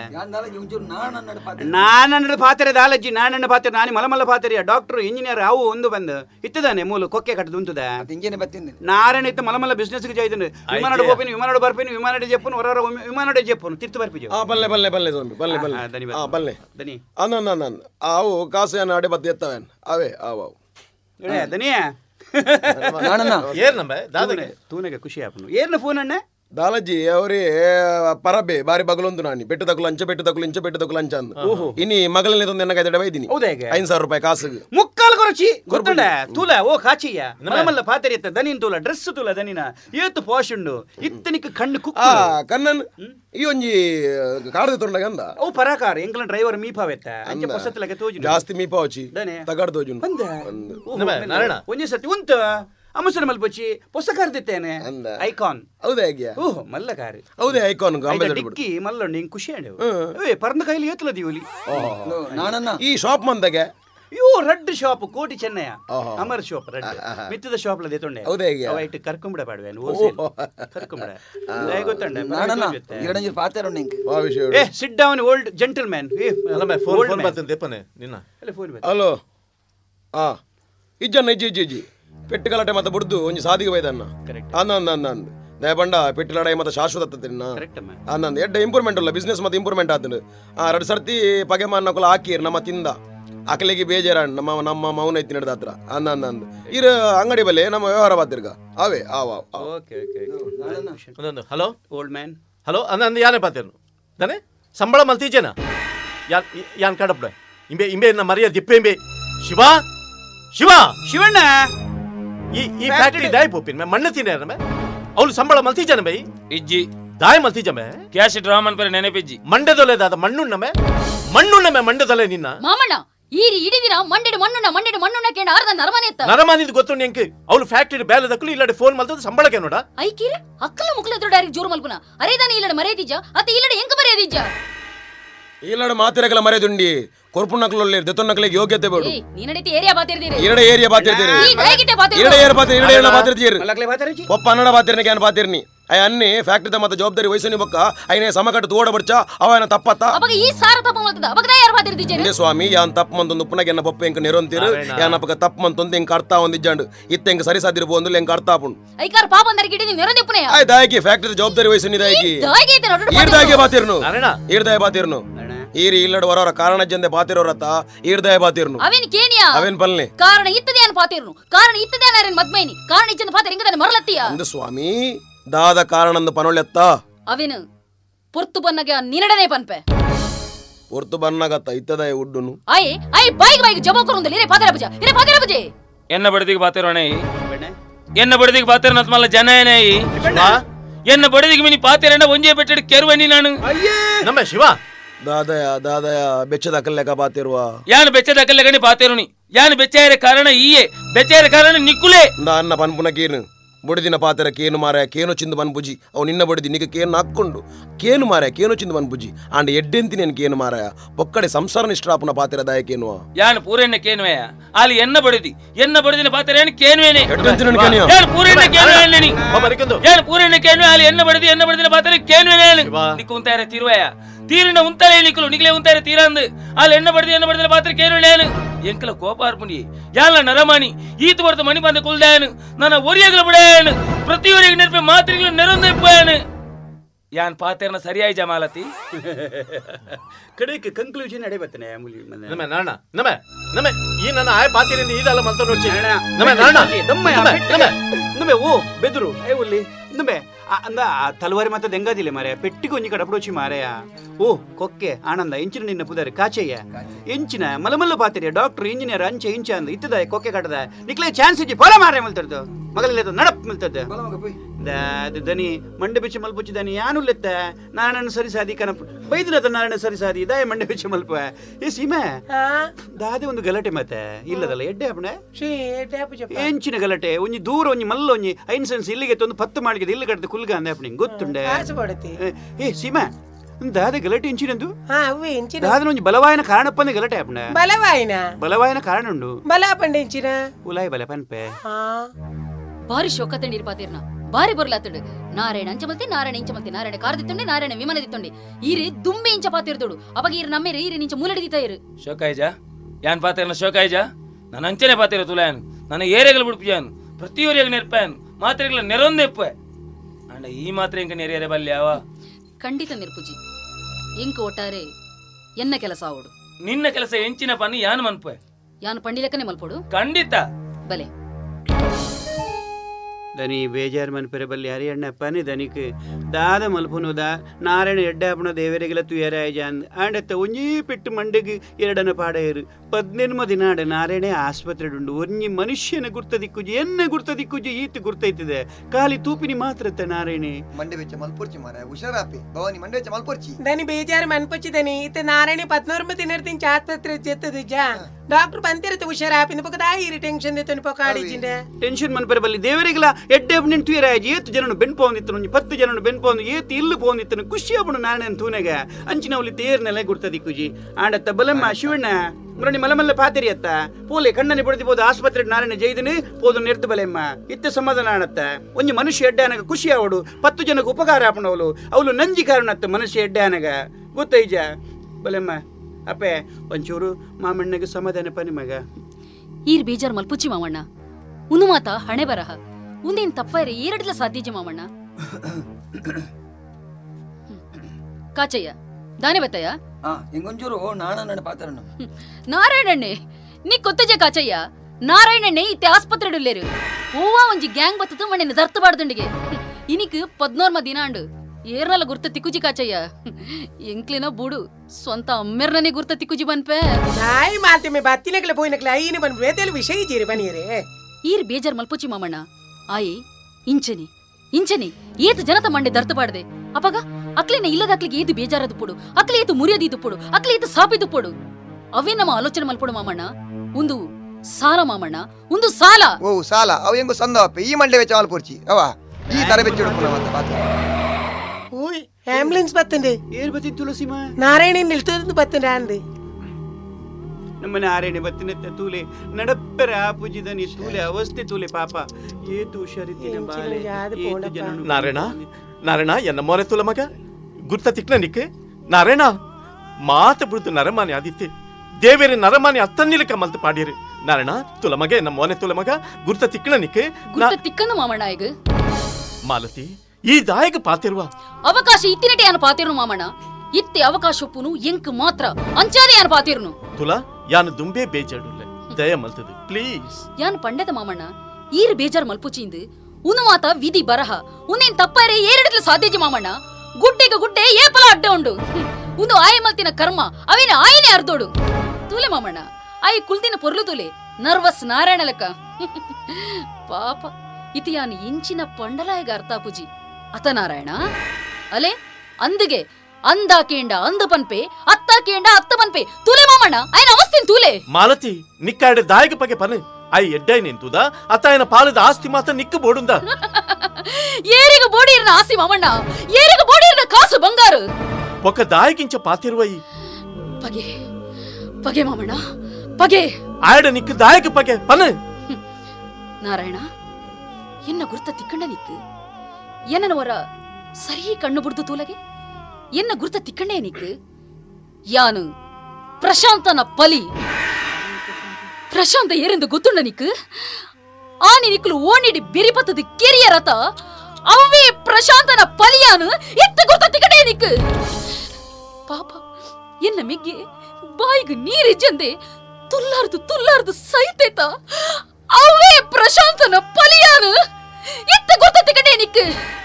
ನಾನನ್ನ ಪಾತ್ರೆ ದಾಲಜ್ಜಿ ನಾನನ್ನ ಪಾತ್ರೆ ನಾನಿ ಮಲಮಲ್ಲ ಪಾತ್ರೆಯ ಡಾಕ್ಟರ್ ಇಂಜಿನಿಯರ್ ಅವು ಒಂದು ಬಂದು ಇತ್ತದಾನೆ ಮೂಲು ಕೊಕ್ಕೆ ಕಟ್ಟದು ಉಂಟದ ನಾರಾಯಣ ಇತ್ತು ಮಲಮಲ್ಲ ಬಿಸ್ನೆಸ್ ಗೆ ಜೈದನು ವಿಮಾನ ಹೋಪಿನಿ ವಿಮಾನ ಬರ್ಪಿನಿ ವಿಮಾನ ಜಪ್ಪನು ಹೊರ ವಿಮಾನ ಜಪ್ಪನು ತಿರ್ತು ಬರ್ಪಿಜು ಬಲ್ಲೆ ಬಲ್ಲೆ ಬಲ್ಲೆ ಸ್ವಾಮಿ ಬಲ್ಲೆ ಬಲ್ಲೆ ಬಲ್ಲೆ ದನಿ ಅನ್ನ ಅವು ಕಾಸು ಅಡೆ ಬತ್ತಿ ಎತ್ತವೇನ್ ಅವೇ ಅವು ದನಿಯ ಏರ್ ನಂಬ ದಾದಗೆ ತೂನೆಗೆ ಖುಷಿ ಆಪನು ಏರ್ನ ಫೋನ್ ಅಣ್ಣ ದಾಲಜ್ಜಿ ಅವರೇ ಪರಬೆ ಬಾರಿ ಬಗಲೊಂದು ನಾನಿ ಪೆಟ್ಟು ತಗುಲು ಅಂಚ ಪೆಟ್ಟು ತಗುಲು ಇಂಚ ಪೆಟ್ಟು ತಗುಲು ಅಂಚ ಅಂದ ಇನಿ ಮಗಲನೇ ತಂದು ಎನ್ನ ಕೈದಡೆ ಬೈದಿನಿ 5,000 ರೂಪಾಯಿ ಕಾಸಿಗೆ ಮುಕ್ಕಾಲು ಕೊರಚಿ ಗೊತ್ತುಂಡ ತೂಲ ಓ ಕಾಚಿಯ ಮಲಮಲ್ಲ ಪಾತ್ರೆ ಎತ್ತ ದನಿನ್ ತೂಲ ಡ್ರೆಸ್ ತೂಲ ದನಿನ ಏತು ಪೋಷುಂಡು ಇತ್ತನಿಕ ಕಣ್ಣು ಕುಕ್ಕು ಕಣ್ಣನ್ ಈ ಒಂಜಿ ಕಾಡ್ದು ತೊಂಡಗ ಅಂದ ಓ ಪರಾಕಾರ ಎಂಕಲ ಡ್ರೈವರ್ ಮೀಪಾವೆತ್ತ ಅಂಚ ಪೊಸತ್ತಲಗೆ ತೋಜು ಜಾಸ್ತಿ ಮೀಪಾವಚಿ ತಗಡ್ ತೋಜು ನಾರಾಯಣ ಒಂಜಿ ಸತಿ ಉಂತ ಅಮಸರ ಮಲ್ಪಚ್ಚಿ ಪೊಸಕಾರ್ದಿತ್ತೇನೆ ಐಕಾನ್ ಹೌದೇ ಆಗ್ಯಾ ಓಹ್ ಮಲ್ಲ ಕಾರಿ ಹೌದೇ ಐಕಾನ್ ಡಿಕ್ಕಿ ಮಲ್ಲೊಂಡು ಹಿಂಗ್ ಖುಷಿ ಆಂಡೆವು ಏ ಪರಂದ ಕೈಲಿ ಏತಲ ದಿವಲಿ ಈ ಶಾಪ್ ಮಂದಗೆ ಯೋ red shop Koti Chennaya Amar shop red ಮಿತ್ತದ ಶಾಪ್ ಲದೆ ತೊಂಡೆ ಹೌದೇ ಆಗ್ಯಾ ಅವೈಟ್ ಕರ್ಕೊಂಬಿಡ ಪಾಡ್ವೆ ಹೋಲ್ಸೇಲ್ ಕರ್ಕೊಂಬಿಡ ಲೈ ಗೊತ್ತಂಡೆ ಎರಡಂಜಿ ಪಾತ್ರೆ ನಿಂಗೆ ಆ ವಿಷಯ ಏ ಸಿಟ್ ಡೌನ್ ಓಲ್ಡ್ ಜೆಂಟಲ್ಮನ್ ಏ ಅಲ್ಲ ಫೋನ್ ಬರ್ತದೆ ದೆಪ್ಪನೆ ನಿನ್ನ ಅಲ್ಲ ಫೋನ್ ಹಲೋ ಇಜ್ಜನ್ನ ಇಜ್ಜಿ ಪೆಟ್ಟು ಗಲಾಟೆ ಮತ್ತೆ ಬಿಡ್ದು ಒಂಜಿ ಸಾದಿಗೆ ಬೈದನ್ನ ಅಂದ ದಯಪಂಡ ಪೆಟ್ಟು ಲಡಾಯಿ ಮತ್ತೆ ಶಾಶ್ವತ ಅಂದ ಎಡ್ಡ ಇಂಪ್ರೂವ್ಮೆಂಟ್ ಅಲ್ಲ ಬಿಸ್ನೆಸ್ ಮತ್ತೆ ಇಂಪ್ರೂವ್ಮೆಂಟ್ ಆತನು 2 ಸರ್ತಿ ಪಗೆ ಮಾನ್ನಕುಲ ಹಾಕಿರ್ ನಮ್ಮ ತಿಂದ ಅಕಲಿಗೆ ಬೇಜಾರ ನಮ್ಮ ಮೌನ ಐತಿ ನಡೆದ ಹತ್ರ ಅಂದ ಇರ ಅಂಗಡಿ ಬಲೆ ನಮ್ಮ ವ್ಯವಹಾರ ಬಾತಿರ್ಗ ಅವೇ ಹಲೋ ಓಲ್ಡ್ ಮ್ಯಾನ್ ಹಲೋ ಅಂದ ಯಾನೇ ಪಾತೇನು ದನೆ ಸಂಬಳ ಮಲ್ತೀಜೇನ ಯಾನ್ ಕಡಪ್ಡ ಇಂಬೆ ಮರಿಯ ದಿಪ್ಪೆ ಇಂಬೆ ಶಿವಣ್ಣ ಈ ಫ್ಯಾಕ್ಟರಿ ದಾಯಿ ಪೋಪಿನ್ ಮಣ್ಣ ತಿನ್ನೆ ಅವಳು ಸಂಬಳ ಮಲ್ತೀಜನ ಬೈ ಇಜ್ಜಿ ದಾಯ ಮಲ್ತೀಜಮೆ ಕ್ಯಾಶ್ ಡ್ರಾಮನ್ ಪರ ನೆನಪಿಜ್ಜಿ ಮಂಡ್ಯದೊಲೆ ದಾದ ಮಣ್ಣುಣ್ಣಮೆ ಮಂಡ್ಯದೊಲೆ ನಿನ್ನ ಮಾಮಣ್ಣ ಈರಿ ಇಡೀ ದಿನ ಮಂಡೆಡು ಮಣ್ಣುಣ್ಣ ಕೇಂಡ ಆರ್ದ ನರಮಾನಿದ್ ಗೊತ್ತು ಎಂಕ್ ಅವಳು ಫ್ಯಾಕ್ಟರಿ ಬೇಲದಕ್ಕೂ ಇಲ್ಲಡೆ ಫೋನ್ ಮಲ್ತದ ಸಂಬಳಕ್ಕೆ ನೋಡ ಐಕೀರ ಅಕ್ಕಲ ಮುಕ್ಕಲ ಎದುರು ಡೈರೆಕ್ಟ್ ಜೋರು ಮಲ್ಪುನ ಅರೇದಾನೆ ಇಲ್ಲಡೆ ಮರೆಯದಿಜ್ಜ ಅತ್ತ ಇಲ್ಲಡೆ ಎಂಕ ಮರೆಯದಿಜ್ಜ ಇಲ್ಲಡೆ ಮಾತಿರಕಲ ಮರೆದುಂಡಿ ಕೊರ್ಪುನಕ್ಲೊಳ್ಳೆ ದೆತೊನ್ನಕ್ಲೆಗೆ ಯೋಗ್ಯತೆ ಬೇಡು ನೀನಡಿತಿ ಏರಿಯಾ ಬಾತಿರ್ದಿರಿ ಎರಡೆ ಏರಿಯಾ ಬಾತಿರ್ದಿರಿ ಎರಡೆ ಬಾತಿರ್ದಿರಿ ಒಪ್ಪ ಅನ್ನಡ ಬಾತಿರ್ನಿ ಕ್ಯಾನ್ ಬಾತಿರ್ನಿ ಅಯ್ಯ ಅನ್ನಿ ಫ್ಯಾಕ್ಟರಿ ಮತ್ತೆ ಜವಾಬ್ದಾರಿ ವಹಿಸನಿ ಬಕ್ಕ ಅಯ್ಯನೇ ಸಮಕಟ್ಟು ತೋಡ ಬರ್ಚ ಅವನ ತಪ್ಪತ್ತ ಅವಾಗ ಈ ಸಾರ ತಪ್ಪ ಮಾಡ್ತದ ಅವಾಗ ಯಾರು ಬಾತಿರ್ದಿಜ್ಜೆ ಸ್ವಾಮಿ ಯಾನ್ ತಪ್ಪ ಮಂತೊಂದು ಪುನಗೆ ಎನ್ನ ಪಪ್ಪ ಎಂಕ ನೆರೊಂತಿರು ಯಾನ್ ಅಪ್ಪಗ ತಪ್ಪ ಮಂತೊಂದು ಎಂಕ ಅರ್ಥ ಒಂದಿಜ್ಜಂಡು ಇತ್ತೆಂಕ ಸರಿ ಸಾದಿರಬಹುದು ಎಂಕ ಅರ್ಥ ಆಪುಂಡು ಐಕಾರ ಪಾಪ ಅಂದರಿಗೆ ಇಡಿ ನೆರೊಂದಿಪ್ಪನೆ ಆಯ್ ದಾಯಕಿ ಫ್ಯಾಕ್ಟರಿ ಜವಾಬ್ದಾರಿ ವಹಿಸನಿ ದಾಯಕಿ ಈರ್ದಾಗೆ ಬಾತಿರ್ನು ಈರ್ದಾಯ ಬಾತಿರ್ನು ಈರಿ ಇಲ್ಲಡ ವರವರ ಕಾರಣ ಜಂದೆ ಬಾತಿರೋರತ್ತ ಈರ್ದಾಯ ಬಾತಿರ್ನು ಅವೇನ್ ಕೇನಿಯಾ ಅವೇನ್ ಪಲ್ಲೆ ಕಾರಣ ಇತ್ತದೇ ಅನ್ ಪಾತಿರ್ನು ಕಾರಣ ಇತ್ತದೇ ಅನ್ ಮದ್ಮೈನಿ ಕಾರಣ ಇಚ್ಚನ ಪಾತಿರ ಇಂಗದನೆ ಮರಲತ್ತಿಯ ಅಂದ ಸ್ವಾಮಿ ದಾದ ಕಾರಣಂದು ಪನೊಳೆತ್ತ ಅವೇನು ಪೊರ್ತು ಬನ್ನಗೆ ನಿನಡನೆ ಪನ್ಪೆ ಪೊರ್ತು ಬನ್ನಗತ್ತ ಇತ್ತದಾಯ ಉಡ್ಡುನು ಐ ಬೈಕ್ ಜಬಕರುಂದಲಿ ಇರೆ ಪಾತಿರ ಪೂಜೆ ಎನ್ನ ಬಡದಿಗೆ ಬಾತಿರೋಣೆ ಎನ್ನ ಬಡದಿಗೆ ಬಾತಿರ ನತ್ಮಲ್ಲ ಜನ ಏನೇ ಎನ್ನ ಬಡದಿಗೆ ಮಿನಿ ಪಾತಿರಣ್ಣ ಒಂಜೆ ಬೆಟ್ಟಡಿ ಕೆರುವನಿ ನಾನು ನಮ್ಮ ಶಿವ ದಾದಯ ಬೆಚ್ಚದ ಕಲ್ಲೆಕ ಬಾತಿರುವ ಯಾನು ಬೆಚ್ಚದ ಕಲ್ಲೆಗನಿ ಬಾತಿರುನಿ ಯಾನು ಬೆಚ್ಚಾಯರ ಕಾರಣ ಈಯೆ ಬೆಚ್ಚಾಯರ ಕಾರಣ ನಿಕ್ಕುಲೆ ಅನ್ನ ಪನ್ಪುನ ಕೇನು ಬುಡಿದಿನ ಪಾತ್ರ ಕೇನು ಮಾರ ಕೇನು ಚಿಂದು ಬನ್ಪುಜಿ ಅವು ನಿನ್ನ ಬಡಿದಿ ನಿಗ ಕೇನು ಹಾಕ್ಕೊಂಡು ಕೇನು ಮಾರ ಕೇನು ಚಿಂದು ಬನ್ಪುಜಿ ಅಂಡ್ ಎಡ್ಡೆಂತಿ ನೇನು ಕೇನು ಮಾರಾಯ ಒಕ್ಕಡೆ ಸಂಸಾರ ನಿಷ್ಠಾಪನ ಪಾತ್ರ ದಾಯ ಕೇನುವ ಯಾನು ಪೂರೆಣ್ಣ ಕೇನುವೆಯ ಅಲ್ಲಿ ಎನ್ನ ಬಡಿದಿನ ಪಾತ್ರ ಏನು ಕೇನುವೇನೆ ಯಾನು ಪೂರೆಣ್ಣ ಕೇನುವೆ ಯಾನು ಪೂರೆಣ್ಣ ಕೇನುವೆ ಅಲ್ಲಿ ಎನ್ನ ಬಡಿದಿನ ಪಾತ್ರ ಕೇನುವೇನೆ ನಿಕ್ಕು ಉಂತಾರ ತಿರುವಯ ತೀರಿನ ಉಂತಲೇ ನಿಕ್ಕಲು ನಿಗಲೇ ಉಂತಾರ ತೀರಂದು ಅಲ್ಲಿ ಎನ್ನ ಬಡಿದಿನ ಪಾತ್ರ ಕೇನುವೇನೆ ಎಂಕಲ ಕೋಪಾರ್ಪುನಿ ಯಾಲ ನರಮಾನಿ ಈತು ಬರ್ತ ಮಣಿ ಬಂದ ಕುಲ್ದಾಯನು ನನ್ನ ಒರಿಯಗಲ ಬಿಡಾಯನು ಪ್ರತಿಯೊರಿಗೆ ನೆನಪೆ ಮಾತ್ರಿಗಳು ನೆರೊಂದಿಪ್ಪಯನು ಯಾನ್ ಪಾತ್ರನ ಸರಿಯಾಗಿ ಜಮಾಲತಿ ಕಡೆಗೆ ಕನ್ಕ್ಲೂಷನ್ ಅಡೆ ಬರ್ತನೆ ನಮೆ ನಾಣ ನಮೆ ಈ ನನ್ನ ಆಯ ಪಾತಿರಿಂದ ಇದಲ್ಲ ಮಲ್ತ ನೋಡ್ಚಿ ನಮೆ ಓ ಬೆದರು ಏ ಉಲ್ಲಿ ನಮೆ ಅಂದ ತಲವಾರಿ ಮತ್ತೆ ದೆಂಗಾದಿಲ್ಲ ಮಾರೆ ಪೆಟ್ಟಿಗೆ ಒಂಜಿ ಕಡೆ ಅಪ್ರೋಚಿ ಮಾರೆಯ ಓ ಕೊಕ್ಕೆ ಆನಂದ ಎಂಚಿನ ನಿನ್ನ ಪುದಾರೆ ಕಾಚಯ್ಯ ಎಂಚಿನ ಮಲಮಲ್ಲ ಪಾತಿರಿಯ ಡಾಕ್ಟರ್ ಇಂಜಿನಿಯರ್ ಅಂಚೆ ಇಂಚ ಅಂದ ಇತ್ತದ ಕೊಕ್ಕೆ ಕಟ್ಟದ ನಿಕ್ಲೆ ಚಾನ್ಸ್ ಇಜ್ಜಿ ಪೊಲ ಮಾರೆ ಮಲ್ತದ್ದು ಮಗಲಿಲ್ಲ ನಡಪ್ ಮಲ್ತದ್ದು ಅದು ದನಿ ಮಂಡೆ ಬೆಚ್ಚ ಮಲ್ಪುಚ್ಚಿ ದನಿ ಯಾನು ಲೆತ್ತ ನಾರಾಯಣ ಸರಿ ಸಾದಿ ಕನ ಬೈದಿರತ್ತ ನಾರಾಯಣ ಸರಿ ಸಾದಿ ದಾಯ ಮಂಡೆ ಬೆಚ್ಚ ಮಲ್ಪ ಏ ಸೀಮೆ ದಾದೆ ಒಂದು ಗಲಾಟೆ ಮತ್ತೆ ಇಲ್ಲದಲ್ಲ ಎಡ್ಡೆ ಅಪ್ಪಣೆ ಎಂಚಿನ ಗಲಾಟೆ ಒಂಜಿ ದೂರ ಒಂಜಿ ಮಲ್ಲ ಒಂಜಿ ಐನ್ಸೆನ್ಸ್ ಇಲ್ಲಿಗೆ ಒಂದು 10 ಮಾಡಿಗೆ ಇಲ್ಲಿ ಕಟ್ಟದ ಕುಲ್ಗ ಅಂದೆ ಅಪ್ಪಣೆ ಗೊತ್ತುಂಡೆ ಏ ಸೀಮೆ ದಾದೆ ಗಲಾಟೆ ಎಂಚಿನಂದು ದಾದನ ಒಂಜಿ ಬಲವಾಯನ ಕಾರಣಪ್ಪನೆ ಗಲಾಟೆ ಅಪ್ಪಣೆ ಬಲವಾಯನ ಕಾರಣ ಉಂಡು ಬಲಾಪಂಡೆ ಎಂಚಿನ ಉಲಾಯಿ ಬಲಪನ್ಪೆ ಬಾರಿ ಶೋಕತೆ ನಿರ್ಪಾತಿರ್ನ ಬಾರಿ ಬರ್ಲಾತಡು ನಾರಾಯಣ ಅಂಚಮಲ್ತಿ ನಾರಾಯಣ ಇಂಚಮಲ್ತಿ ನಾರಾಯಣ ಕಾರ್ದಿತ್ತುಂಡೆ ನಾರಾಯಣ ವಿಮಾನ ದಿತ್ತುಂಡೆ ಈರಿ ದುಂಬೆ ಇಂಚ ಪಾತಿರ್ದೋಡು ಅವಾಗ ಈರು ನಮ್ಮೇರೆ ಈರಿ ನಿಂಚ ಮೂಲಡಿದಿತ್ತ ಇರು ಶೋಕಾಯ್ಜ ಯಾನ್ ಪಾತಿರ್ನ ಶೋಕಾಯ್ಜ ನಾನು ಅಂಚನೆ ಪಾತಿರ ತುಲಾಯನು ನನ್ನ ಏರೆಗಳು ಬಿಡ್ಪಿಯಾನು ಪ್ರತಿಯೊರಿಯಾಗ ನೆರ್ಪಾಯನು ಮಾತ್ರೆಗಳ ನೆರೊಂದೆಪ್ಪೆ ಅಂಡ ಈ ಮಾತ್ರೆ ಇಂಕ ನೆರೆಯರೆ ಬಲ್ಯಾವ ಖಂಡಿತ ನಿರ್ಪುಜಿ ಇಂಕ ಒಟ್ಟಾರೆ ಎನ್ನ ಕೆಲಸ ಆವಡು ನಿನ್ನ ಕೆಲಸ ಎಂಚಿನ ಪನ್ನಿ ಯಾನು ಮನ್ಪೆ ಯಾನು ಪಂಡಿಲಕ್ಕನೆ ಮಲ್ಪೋಡು ಖಂಡಿತ ಬಲೆ ದನಿ ಬೇಜಾರು ಮನ್ಪೆರೆ ಬಲ್ಲಿ ಹರಿಯಣ್ಣಪ್ಪನೆ ದನಿಕ್ ದಾದ ಮಲ್ಪುನು ದಾ ನಾರಾಯಣ ಎಡ್ಡಾಪಣ ದೇವರಿಗೆಲ್ಲ ತುಯರಾಯ ಜಾಂದ್ ಆಂಡತ್ತ ಒಂಜೀ ಪೆಟ್ಟು ಮಂಡೆಗ್ ಎರಡನ ಪಾಡೆಯರು 18 ದಿನಾಡ ನಾರಾಯಣ ಆಸ್ಪತ್ರೆ ಉಂಡು ಒಂಜಿ ಮನುಷ್ಯನ ಗುರ್ತ ದಿಕ್ಕುಜಿ ಎನ್ನ ಗುರ್ತ ದಿಕ್ಕುಜಿ ಈತ್ ಗುರ್ತೈತಿದೆ ಖಾಲಿ ತೂಪಿನಿ ಮಾತ್ರ ನಾರಾಯಣ ಮಂಡೆ ಬೆಚ್ಚ ಮಲ್ಪುರ್ಚಿ ಮಾರ ಹುಷಾರಾಪಿ ಭವಾನಿ ಮಂಡೆ ಬೆಚ್ಚ ಮಲ್ಪುರ್ಚಿ ದನಿ ಬೇಜಾರು ಮನ್ಪುಚ್ಚಿ ದನಿ ಇತ್ತ ನಾರಾಯಣ 19 ದಿನರ್ದಿಂಚ ಆಸ್ಪತ್ರೆ ಜೆತ್ತದು ಜಾ ಡಾಕ್ಟರ್ ಬಂತಿರತ್ತೆ ಹುಷಾರಾಪಿನ ಪಕ್ಕ ದಾಯಿರಿ ಟೆನ್ಷನ್ ದೇತನ ಪಕ್ಕ ಆಡಿಜಿಂಡೆ ಟೆನ್ಷನ್ ಮನ್ಪೆರೆ ಬಲ್ಲಿ ದೇವರಿಗೆಲ್ಲ ಎಡ್ಡೆ ನಿನ್ ತುಯರಾಯ ಏತ್ ಜನನು ಬೆನ್ ಪೋಂದಿತ್ತನು 10 ಜನನು ಬೆನ್ ಪೋಂದು ಏತ್ ಇಲ್ಲು ಪೋಂದಿತ್ತನು ಖುಷಿ ಅಪ್ಪನು ನಾರಾಯಣ ತೂನೆಗ ಅಂಚಿನ ಅವಲಿ ತೇರ್ನೆಲೆ ಗುರ್ತ ದಿಕ್ಕುಜಿ ಆಂಡತ್ತ ಬಲಮ್ಮ ಶಿವಣ್ಣ ಮುರಣಿ ಮಲಮಲ್ಲ ಪಾತಿರಿ ಅತ್ತ ಪೋಲೆ ಕಣ್ಣನೆ ಬಡ್ದಿಬೋದು ಆಸ್ಪತ್ರೆ ನಾರಾಯಣ ಜೈದನು ಪೋದು ನಿರ್ತು ಬಲೆಮ್ಮ ಇತ್ತ ಸಮಾಧಾನ ಆಡತ್ತ ಒಂಜಿ ಮನುಷ್ಯ ಎಡ್ಡೆ ಅನಗ ಖುಷಿ ಅವಡು 10 ಜನಕ್ಕೆ ಉಪಕಾರ ಆಪಣವಳು ಅವಳು ನಂಜಿ ಕಾರಣತ್ತ ಮನುಷ್ಯ ಎಡ್ಡೆ ಅನಗ ಗೊತ್ತೈಜ ಬಲೆಮ್ಮ ಅಪ್ಪೆ ಒಂಚೂರು ಮಾಮಣ್ಣಗೆ ಸಮಾಧಾನ ಪನಿ ಮಗ ಈರ್ ಬೇಜಾರ್ ಮಲ್ಪುಚ್ಚಿ ಮಾಮಣ್ಣ ಉನು ಮಾತ ಹಣೆ ಬರಹ ಉಂದೇನ್ ತಪ್ಪರೆ ಏರಡ್ಲ ಸಾಧ್ಯಜ ಮಾಮಣ್ಣ ಕಾಚಯ್ಯ ದಾನೆ ಬತ್ತಯ್ಯ ಎಂಗೊಂಚೂರು ನಾರಾಯಣ ಪಾತ್ರನು ನಾರಾಯಣಣ್ಣೆ ನೀ ಕೊತ್ತಜೆ ಕಾಚಯ್ಯ ನಾರಾಯಣಣ್ಣೆ ಇತ್ತೆ ಆಸ್ಪತ್ರೆ ಉಳ್ಳೇರು ಓವಾ ಒಂಜಿ ಗ್ಯಾಂಗ್ ಬತ್ತದು ಮಣ್ಣಿನ ದರ್ತಬಾರ್ದುಂಡಿಗೆ ಇನಿಕ್ 14 ದಿನಾಂಡು ಏರ್ನಲ್ಲ ಗುರ್ತ ತಿಕ್ಕುಜಿ ಕಾಚಯ್ಯ ಎಂಕ್ಲಿನ ಬೂಡು ಸ್ವಂತ ಅಮ್ಮೆರ್ನನೆ ಗುರ್ತ ತಿಕ್ಕುಜಿ ಬನ್ಪೆ ನಾಯಿ ಮಾಲ್ತೆ ಬತ್ತಿನಕ್ಲೆ ಪೋಯಿನಕ್ಲೆ ಐನ ಬನ್ ಬೇತೆಲು ವಿಷಯ ಜೀರಿ ಬನಿಯರೆ ಈರ್ ಬೇಜಾರ್ ಮಲ್ಪುಚ್ಚಿ ಮಾಮಣ್ಣ ಆಯಿ ಇಂಚನಿ ಏತು ಜನತ ಮಂಡೆ ದರ್ತಬಾಡ್ದೆ ಅಪಗ ಅಕ್ಲಿನ ಇಲ್ಲದಕ್ಲಿಗೆ ಏತು ಬೇಜಾರದು ಪೊಡು ಅಕ್ಲಿ ಏತು ಮುರಿಯದಿದ್ದು ಪೊಡು ಅಕ್ಲಿ ಏತು ಸಾಪಿದು ಪೊಡು ಅವೇ ನಮ್ಮ ಆಲೋಚನೆ ಮಲ್ಪೊಡು ಮಾಮಣ್ಣ ಒಂದು ಸಾಲ ಮಾಮಣ್ಣ ಒಂದು ಸಾಲ ಓ ಸಾಲ ಅವ ಹೆಂಗು ಸಂದವಪ್ಪೆ ಈ ಮಂಡೆ ವೆಚ್ಚ ಮಲ್ಪುರ್ಚಿ ಅವ ಈ ತರ ಬೆಚ್ಚ ಹಿಡ್ಕೊಂಡು ಬಾತ ಓಯ್ ಆಂಬುಲೆನ್ಸ್ ಬತ್ತಂಡೆ ಏರ್ ಬತ್ತಿ ತುಳಸಿಮ ನಾರಾಯಣ ನಿಲ್ತದ ಬತ್ತಂಡೆ ಅಂದೆ ನಮ್ಮ ನಾರಾಯಣ ಬತ್ತಿನತ್ತ ತೂಲೆ ನಡಪ್ಪರ ಆಪುಜಿದನಿ ತೂಲೆ ಅವಸ್ಥೆ ತೂಲೆ ಪಾಪ ಏತು ಹುಷಾರಿತ್ತಿನ ಬಾಲೆ ಏತು ಜನನು ನಾರಾಯಣ ಎನ್ನ ಮೊರೆ ತುಲ ಮಗ ಗುರ್ತ ತಿಕ್ನ ನಿಕ್ ನಾರಾಯಣ ಮಾತ ಬಿಡುದು ನರಮಾನಿ ಆದಿತ್ತೆ ದೇವೇರಿ ನರಮಾನಿ ಅತ್ತನ್ನಿಲಕ ಮಲ್ತು ಪಾಡಿರು ನಾರಾಯಣ ತುಲ ಮಗ ಎನ್ನ ಮೊನೆ ತುಲ ಮಗ ಗುರ್ತ ತಿಕ್ನ ನಿಕ್ ಗುರ್ತ ತಿಕ್ಕನು ಮಾಮಣ್ಣ ಈಗ ಮಾಲತಿ ಈ ದಾಯಗ ಪಾತಿರುವ ಅವಕಾಶ ಇತ್ತಿನಟೆ ಯಾನು ಪಾತಿರ್ನು ಮಾಮಣ್ಣ ಇತ್ತೆ ಅವಕಾಶ ಒಪ್ಪುನು ಎಂಕ್ ಮಾತ್ರ ಅಂಚಾದೆ ಯಾನು ಪಾತಿರ್ನು ತುಲ ಯಾನು ದುಂಬೆ ಬೇಜಾಡುಲ್ಲ ದಯ ಮಲ್ತದು ಪ್ಲೀಸ್ ಯಾನು ಪಂಡೆದ ಮಾಮಣ್ಣ ಈರ್ ಬೇಜಾರ್ ಮಲ್ಪುಚಿಂದು ಉನು ಮಾತ ವಿಧಿ ಬರಹ ಉನೇನ್ ತಪ್ಪರೆ ಏರಿಡಲು ಸಾಧ್ಯಜಿ ಮಾಮಣ್ಣ ಗುಡ್ಡೆಗ ಗುಡ್ಡೆ ಏಪಲ ಅಡ್ಡ ಉಂಡು ಒಂದು ಆಯ ಮಲ್ತಿನ ಕರ್ಮ ಅವೇನ ಆಯನೆ ಅರ್ದೋಡು ತೂಲೆ ಮಾಮಣ್ಣ ಆಯಿ ಕುಲ್ದಿನ ಪೊರ್ಲು ತೂಲೆ ನರ್ವಸ್ ನಾರಾಯಣ ಲೆಕ್ಕ ಪಾಪ ಇತಿ ಯಾನು ಇಂಚಿನ ಪಂಡಲಾಯಗ ಅರ್ಥಾಪುಜಿ ಅತ ನಾರಾಯಣ ಅಲೆ ಅಂದಿಗೆ ಅಂದಾಕೇಂಡ ಅಂದ ಪನ್ಪೆ ಅತ್ತಾಕೇಂಡ ಅತ್ತ ಪನ್ಪೆ ತೂಲೆ ಮಾಮಣ್ಣ ಆಯ್ನ ಅವಸ್ಥೆನ್ ತೂಲೆ ಮಾಲತಿ ನಿಕ್ಕಾಡೆ ದಾಯಗ ಪಗೆ ಪನೆ ಐ ಎಡ್ಡಾಯ್ ನಿಂತುದ ಅತ್ತಾಯನ ಪಾಲದ ಆಸ್ತಿ ಮಾತ್ರ ನಿಕ್ಕ ಬೋಡುಂದ ಏರಿಗ ಬೋಡಿರ್ನ ಆಸ್ತಿ ಮಾಮಣ್ಣ ಏರಿಗ ಬೋಡಿರ್ನ ಕಾಸು ಬಂಗಾರು ಒಕ್ಕ ದಾಯಗಿಂಚ ಪಾತಿರುವ ಈ ಪಗೆ ಪಗೆ ಮಾಮಣ್ಣ ಪಗೆ ಆಯಡ ನಿಕ್ಕ ದಾಯಗ ಪಗೆ ಪನೆ ನಾರಾಯಣ ಎನ್ನ ಗುರ್ತ ತಿಕ್ಕಂಡ ನಿಕ್ಕು ಎನ್ನವರ ಸರಿ ಕಣ್ಣು ಬುಡ್ದು ತೂಲಗೆ ಎನ್ನ ಗುರ್ತ ತಿಕ್ಕಂಡೇ ನಿಕ್ಕು ಯಾನು ಪ್ರಶಾಂತನ ಪಲಿ ಪ್ರಶಾಂತ ಏರೆಂದು ಗೊತ್ತುಂಡ ನಿಕ್ಕು ಆನಿ ನಿಕ್ಕಲು ಓಣಿಡಿ ಬೆರಿಪತ್ತದು ಕೆರಿಯ ರಥ ಅವೇ ಪ್ರಶಾಂತನ ಪಲಿಯಾನು ಎತ್ತ ಗುರ್ತ ತಿಕ್ಕಂಡೇ ನಿಕ್ಕು ಪಾಪ ಎನ್ನ ಮಿಗ್ಗೆ ಬಾಯಿಗೆ ನೀರಿಜ್ಜಂದೆ ತುಲ್ಲಾರ್ದು ಸೈತೇತ ಅವೇ ಪ್ರಶಾಂತನ ಪಲಿಯಾನು ಎತ್ತ ಗುರ್ತ ತಿಕ್ಕಂಡೇ ನಿಕ್ಕು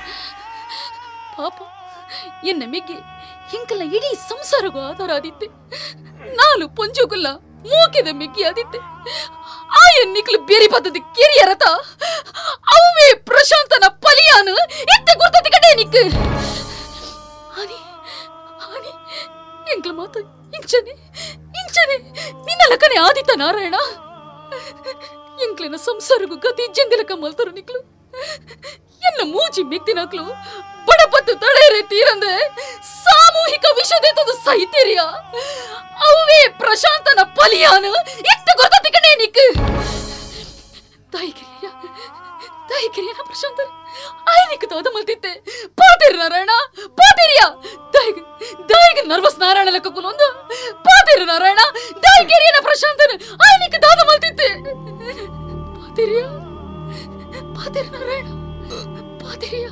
ಪಾಪ ಎನ್ನ ಮಿಗ್ಗೆ ಎಂಕಲ್ಲ ಇಡೀ ಸಂಸಾರಗೂ ಆಧಾರ ಆದಿತ್ತೆ ನಾಲು ಪೊಂಜುಗುಲ್ಲ ಮೂಕಿದ ಮಿಕ್ಕಿ ಆದಿತ್ತೆ ಆ ಎನ್ನಿಕ್ಲು ಬೇರೆ ಪದ್ಧತಿ ಕಿರಿಯರತ ಅವೇ ಪ್ರಶಾಂತನ ಪಲಿಯಾನು ಇತ್ತೆ ಗುರ್ತತಿ ಕಡೆ ನಿಕ್ ಆನಿ ಆನಿ ಎಂಕ್ಲ ಮಾತ ಇಂಚನೆ ನಿನ್ನ ಲಕನೆ ಆದಿತ್ತ ನಾರಾಯಣ ಎಂಕ್ಲಿನ ಸಂಸಾರಗೂ ಗತಿ ಜಂಗಲಕ ಮಲ್ತರು ನಿಕ್ಲು ಎನ್ನ ಮೂಜಿ ಮೆಕ್ತಿನಕ್ಲು ಬಡಪತ್ತು ತಡೆಯರೆ ತೀರಂದೆ ಸಾಮೂಹಿಕ ವಿಷದೇತದು ಸಹಿತೀರಿಯ ಅವೇ ಪ್ರಶಾಂತನ ಪಲಿಯಾನು ಇತ್ತ ಗೊತ್ತತಿ ಕಡೆ ನಿಕ್ ತಾಯಿಕಿರಿಯನ ಪ್ರಶಾಂತನ ಆಯ್ನಿಕ್ ತೋದ ಮಲ್ತಿತ್ತೆ ಪಾತಿರ್ ನಾರಾಯಣ ಪಾತಿರಿಯ ದಾಯಿಗೆ ನರ್ವಸ್ ನಾರಾಯಣ ಲೆಕ್ಕ ಕುಲೊಂದು ಪಾತಿರ್ ನಾರಾಯಣ ದಾಯಿಕಿರಿಯನ ಪ್ರಶಾಂತನ ಆಯ್ನಿಕ್ ತೋದ ಮಲ್ತಿತ್ತೆ ಪಾತಿರ್ ನಾರಾಯಣ ಪಾತಿರಿಯ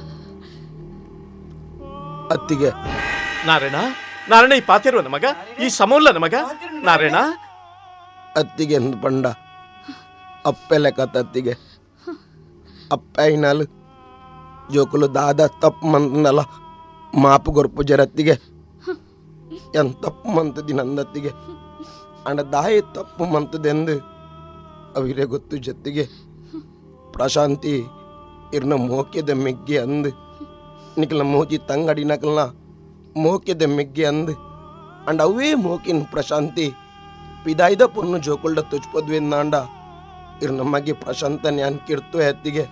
ಅತ್ತಿಗೆ ನಾರಾಯಣ ಈ ಪಾತಿರುವ ನಮಗ ಈ ಸಮೂಲ ನಮಗ ನಾರಾಯಣ ಅತ್ತಿಗೆ ಎಂದು ಪಂಡ ಅಪ್ಪೆಲೆ ಕತ್ತಿಗೆ ಅಪ್ಪೈನಲು ಜೋಕುಲು ದಾದ ತಪ್ಪು ಮಂದನಲ್ಲ ಮಾಪು ಗೊರ್ಪು ಜರತ್ತಿಗೆ ಎಂತ ತಪ್ಪು ಮಂತದಿ ನಂದತ್ತಿಗೆ ಅಂಡ ದಾಯಿ ತಪ್ಪು ಮಂತದೆಂದು ಅವಿರೇ ಗೊತ್ತು ಜೊತೆಗೆ ಪ್ರಶಾಂತಿ ಇರ್ನ ಮೋಕ್ಯದ ಮೆಗ್ಗೆ ಅಂದು ನಿಕಲ ಮೋಜಿ ತಂಗಡಿ ನಕಲ್ನ ಮೋಕ್ಯದ ಮೆಗ್ಗೆ ಅಂದು ಅಂಡ ಅವೇ ಮೋಕಿನ ಪ್ರಶಾಂತಿ ಪಿದಾಯ್ದ ಪೊನ್ನು ಜೋಕುಲ್ಡ ತುಚ್ಪದ್ವೆಂದಾಂಡ ಇರ್ನ ಮಗೆ ಪ್ರಶಾಂತ ನ್ಯಾನ್ ಕಿರ್ತು ಎತ್ತಿಗೆ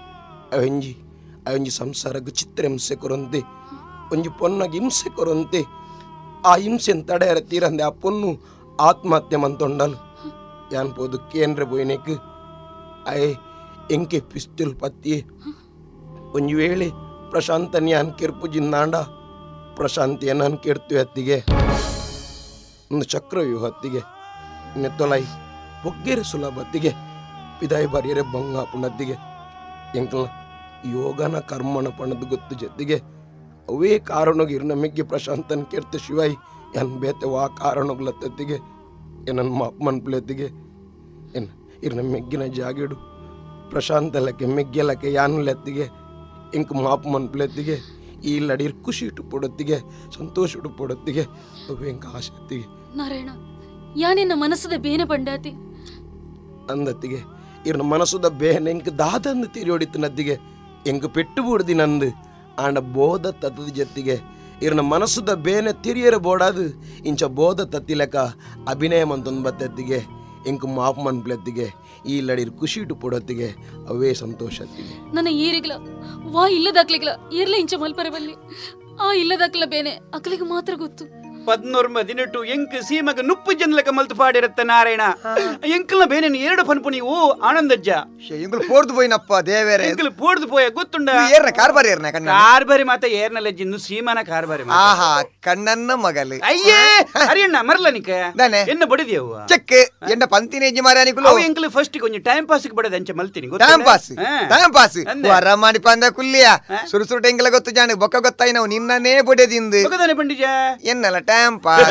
ಅವಂಜಿ ಸಂಸಾರಕ್ಕೆ ಚಿತ್ರ ಹಿಂಸೆ ಕೊರಂತೆ ಒಂಜಿ ಪೊನ್ನಾಗಿ ಹಿಂಸೆ ಕೊರಂತೆ ಆ ಹಿಂಸೆನ್ ತಡೆಯರ ತೀರಂದೆ ಆ ಪೊನ್ನು ಆತ್ಮಹತ್ಯೆ ಮಂತೊಂಡಲು ಯಾನ್ ಪೋದು ಕೇಂದ್ರ ಬೋಯ್ನೆಕ್ ಅಯೇ ಎಂಕೆ ಪಿಸ್ತೂಲ್ ಪತ್ತಿಯೇ ಒಂಜಿ ವೇಳೆ ಪ್ರಶಾಂತನ್ ಯಾನ್ ಕೆರ್ಪುಜಿಂದಾಂಡ ಪ್ರಶಾಂತಿಯ ನಾನು ಕೆಡ್ತು ಎತ್ತಿಗೆ ಒಂದು ಚಕ್ರವ್ಯೂಹ ಹತ್ತಿಗೆ ನೆತ್ತೊಲೈ ಬೊಗ್ಗೆರೆ ಸುಲಭತ್ತಿಗೆ ಪಿದಾಯಿ ಬರಿಯರೆ ಬಂಗ ಪುಣತ್ತಿಗೆ ಎಂಕಲ ಯೋಗನ ಕರ್ಮನ ಪಣದ ಗೊತ್ತು ಜೊತೆಗೆ ಅವೇ ಕಾರಣಗಿರ್ ನಮಗೆ ಪ್ರಶಾಂತನ್ ಕೆರ್ತು ಶಿವಾಯಿ ಎನ್ ಬೇತೆ ವಾ ಕಾರಣಗ್ಲತ್ತಿಗೆ ಏನನ್ ಮಾಪಮನ್ ಪ್ಲೇತಿಗೆ ಎನ್ ಇರ್ನ ಮೆಗ್ಗಿನ ಜಾಗಿಡು ಪ್ರಶಾಂತಲಕ್ಕೆ ಮೆಗ್ಗೆಲಕ್ಕೆ ಯಾನುಲೆತ್ತಿಗೆ ಇಂಕ ಮಾಪಮನ್ ಪ್ಲೇತಿಗೆ ಈ ಲಡೀರ್ ಖುಷಿ ಇಟ್ಟು ಪೊಡತ್ತಿಗೆ ಸಂತೋಷ ಇಟ್ಟು ಪೊಡತ್ತಿಗೆ ಅವೇ ಇಂಕ ಆಸೆತ್ತಿಗೆ ನಾರಾಯಣ ಯಾನೆನ್ನ ಮನಸ್ಸದ ಬೇನೆ ಬಂಡಾತಿ ಅಂದತ್ತಿಗೆ ಇರ್ನ ಮನಸ್ಸುದ ಬೇನೆ ಇಂಕ ದಾದಂದು ತಿರಿಯೋಡಿತ್ತು ನದ್ದಿಗೆ ಎಂಕ ಪೆಟ್ಟು ಬೂಡ್ದಿ ನಂದು ಆಂಡ ಬೋಧ ತತ್ತದ ಜೊತ್ತಿಗೆ ಇರ್ನ ಮನಸ್ಸುದ ಬೇನೆ ತಿರಿಯರ ಬೋಡಾದು ಇಂಚ ಬೋಧ ತತ್ತಿಲಕ ಅಭಿನಯ ಮಂತೊಂದು ಬತ್ತತ್ತಿಗೆ ಇಂಕ ಮಾಪ್ ಮನ್ಪ್ಲತ್ತಿಗೆ ಈ ಲಡೀರ್ ಖುಷಿ ಇಟ್ಟು ಪೊಡತ್ತಿಗೆ ಅವೇ ಸಂತೋಷತ್ತಿಗೆ ನನ್ನ ಈರಿಗ್ಲ ವಾ ಇಲ್ಲದಾಕ್ಲಿಗ್ಲ ಇರ್ಲ ಇಂಚ ಮಲ್ಪರೆ ಬಲ್ಲಿ ಆ ಇಲ್ಲದಾಕ್ಲ ಬೇನೆ ಅಕ್ಲಿಗೆ ಮಾತ್ರ ಗೊತ್ತು 14 ಎಂಕ್ ಸೀಮಗ ನುಪ್ಪು ಜನಲಕ ಮಲ್ತು ಪಾಡಿರತ್ತ ನಾರಾಯಣ ಎಂಕಲ್ನ ಬೇನೆ ಎರಡು ಪನ್ಪುನಿ ಓ ಆನಂದಜ್ಜ ಎಂಕಲ್ ಪೋಡ್ದು ಪೋಯಿನಪ್ಪ ದೇವೇರೆ ಎಂಕಲ್ ಪೋಡ್ದು ಪೋಯ ಗೊತ್ತುಂಡ ಏರ್ನ ಕಾರ್ಬಾರಿ ಏರ್ನ ಕಣ್ಣ ಕಾರ್ಬಾರಿ ಮಾತ ಏರ್ನಲ್ಲ ಜಿನ್ನು ಸೀಮನ ಕಾರ್ಬಾರಿ ಆಹಾ ಕಣ್ಣನ್ನ ಮಗಲು ಅಯ್ಯೇ ಅರಿಯಣ್ಣ ಮರಲ ನಿಕ ದಾನೆ ಎನ್ನ ಬಡಿದ್ಯವು ಚೆಕ್ ಎನ್ನ ಪಂತಿನೇಜಿ ಮಾರಾನಿಕುಲು ಅವು ಎಂಕಲ್ ಫಸ್ಟ್ ಕೊಂಚ ಟೈಮ್ ಪಾಸ್ ಗೆ ಬಡದ ಅಂಚ ಮಲ್ತೀನಿ ಟೈಮ್ ಪಾಸ್ ವರಮಾಡಿ ಪಂದ ಕುಲ್ಲಿಯ ಸುರುಸುರು ಟೆಂಗಲ ಗೊತ್ತು ಜಾಣ ಬೊಕ್ಕ ಗೊತ್ತಾಯಿ ನಾವು ನಿನ್ನನೇ ಬೊಡೆದಿಂದು ಬೊಕ್ಕದಾನೆ ಪಂಡಿಜ ಎನ್ನಲ್ಲ ಟೈಮ್ ಪಾಸ್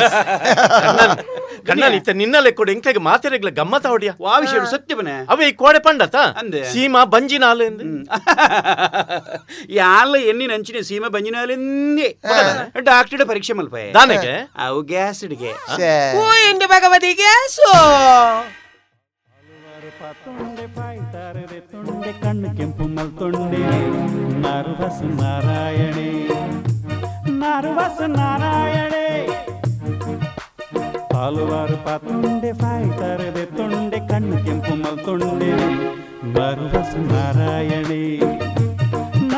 ಕಣ್ಣನ್ ಇತ್ತ ನಿನ್ನಲೆ ಕೊಡು ಎಂಕಗೆ ಮಾತೆರೆಗ್ಲ ಗಮ್ಮತ ಹೊಡಿಯ ವಾ ವಿಷಯ ಸತ್ಯವನೆ ಅವೇ ಈ ಕೋಡೆ ಪಂಡತ ಅಂದೆ ಸೀಮಾ ಬಂಜಿನಾಲೆ ಎಂದು ಯಾಲ ಎನ್ನಿನ ಅಂಚಿನ ಸೀಮಾ ಬಂಜಿನಾಲೆಂದೇ ಡಾಕ್ಟರ್ ಪರೀಕ್ಷೆ ಮಲ್ಪೆ ದಾನೆಗೆ ಅವು ಗ್ಯಾಸ್ ಇಡಿಗೆ ಓ ಇಂಡಿ ಭಗವತಿ ಗ್ಯಾಸು ತುಂಡೆ ಕಣ್ಣು ಕೆಂಪು ಮಲ್ತೊಂಡೆ ನರ್ವಸ್ ನಾರಾಯಣೆ ನರ್ವಸ್ ನಾರಾಯಣೆ ಹಲವಾರು ಪಾತುಂಡೆ ಫೈಟರ್ ತೊಂಡೆ ಕಣ್ಣು ಕೆಂಪು ಮಲ್ತೊಂಡೆ ನರ್ವಸ್ ನಾರಾಯಣೆ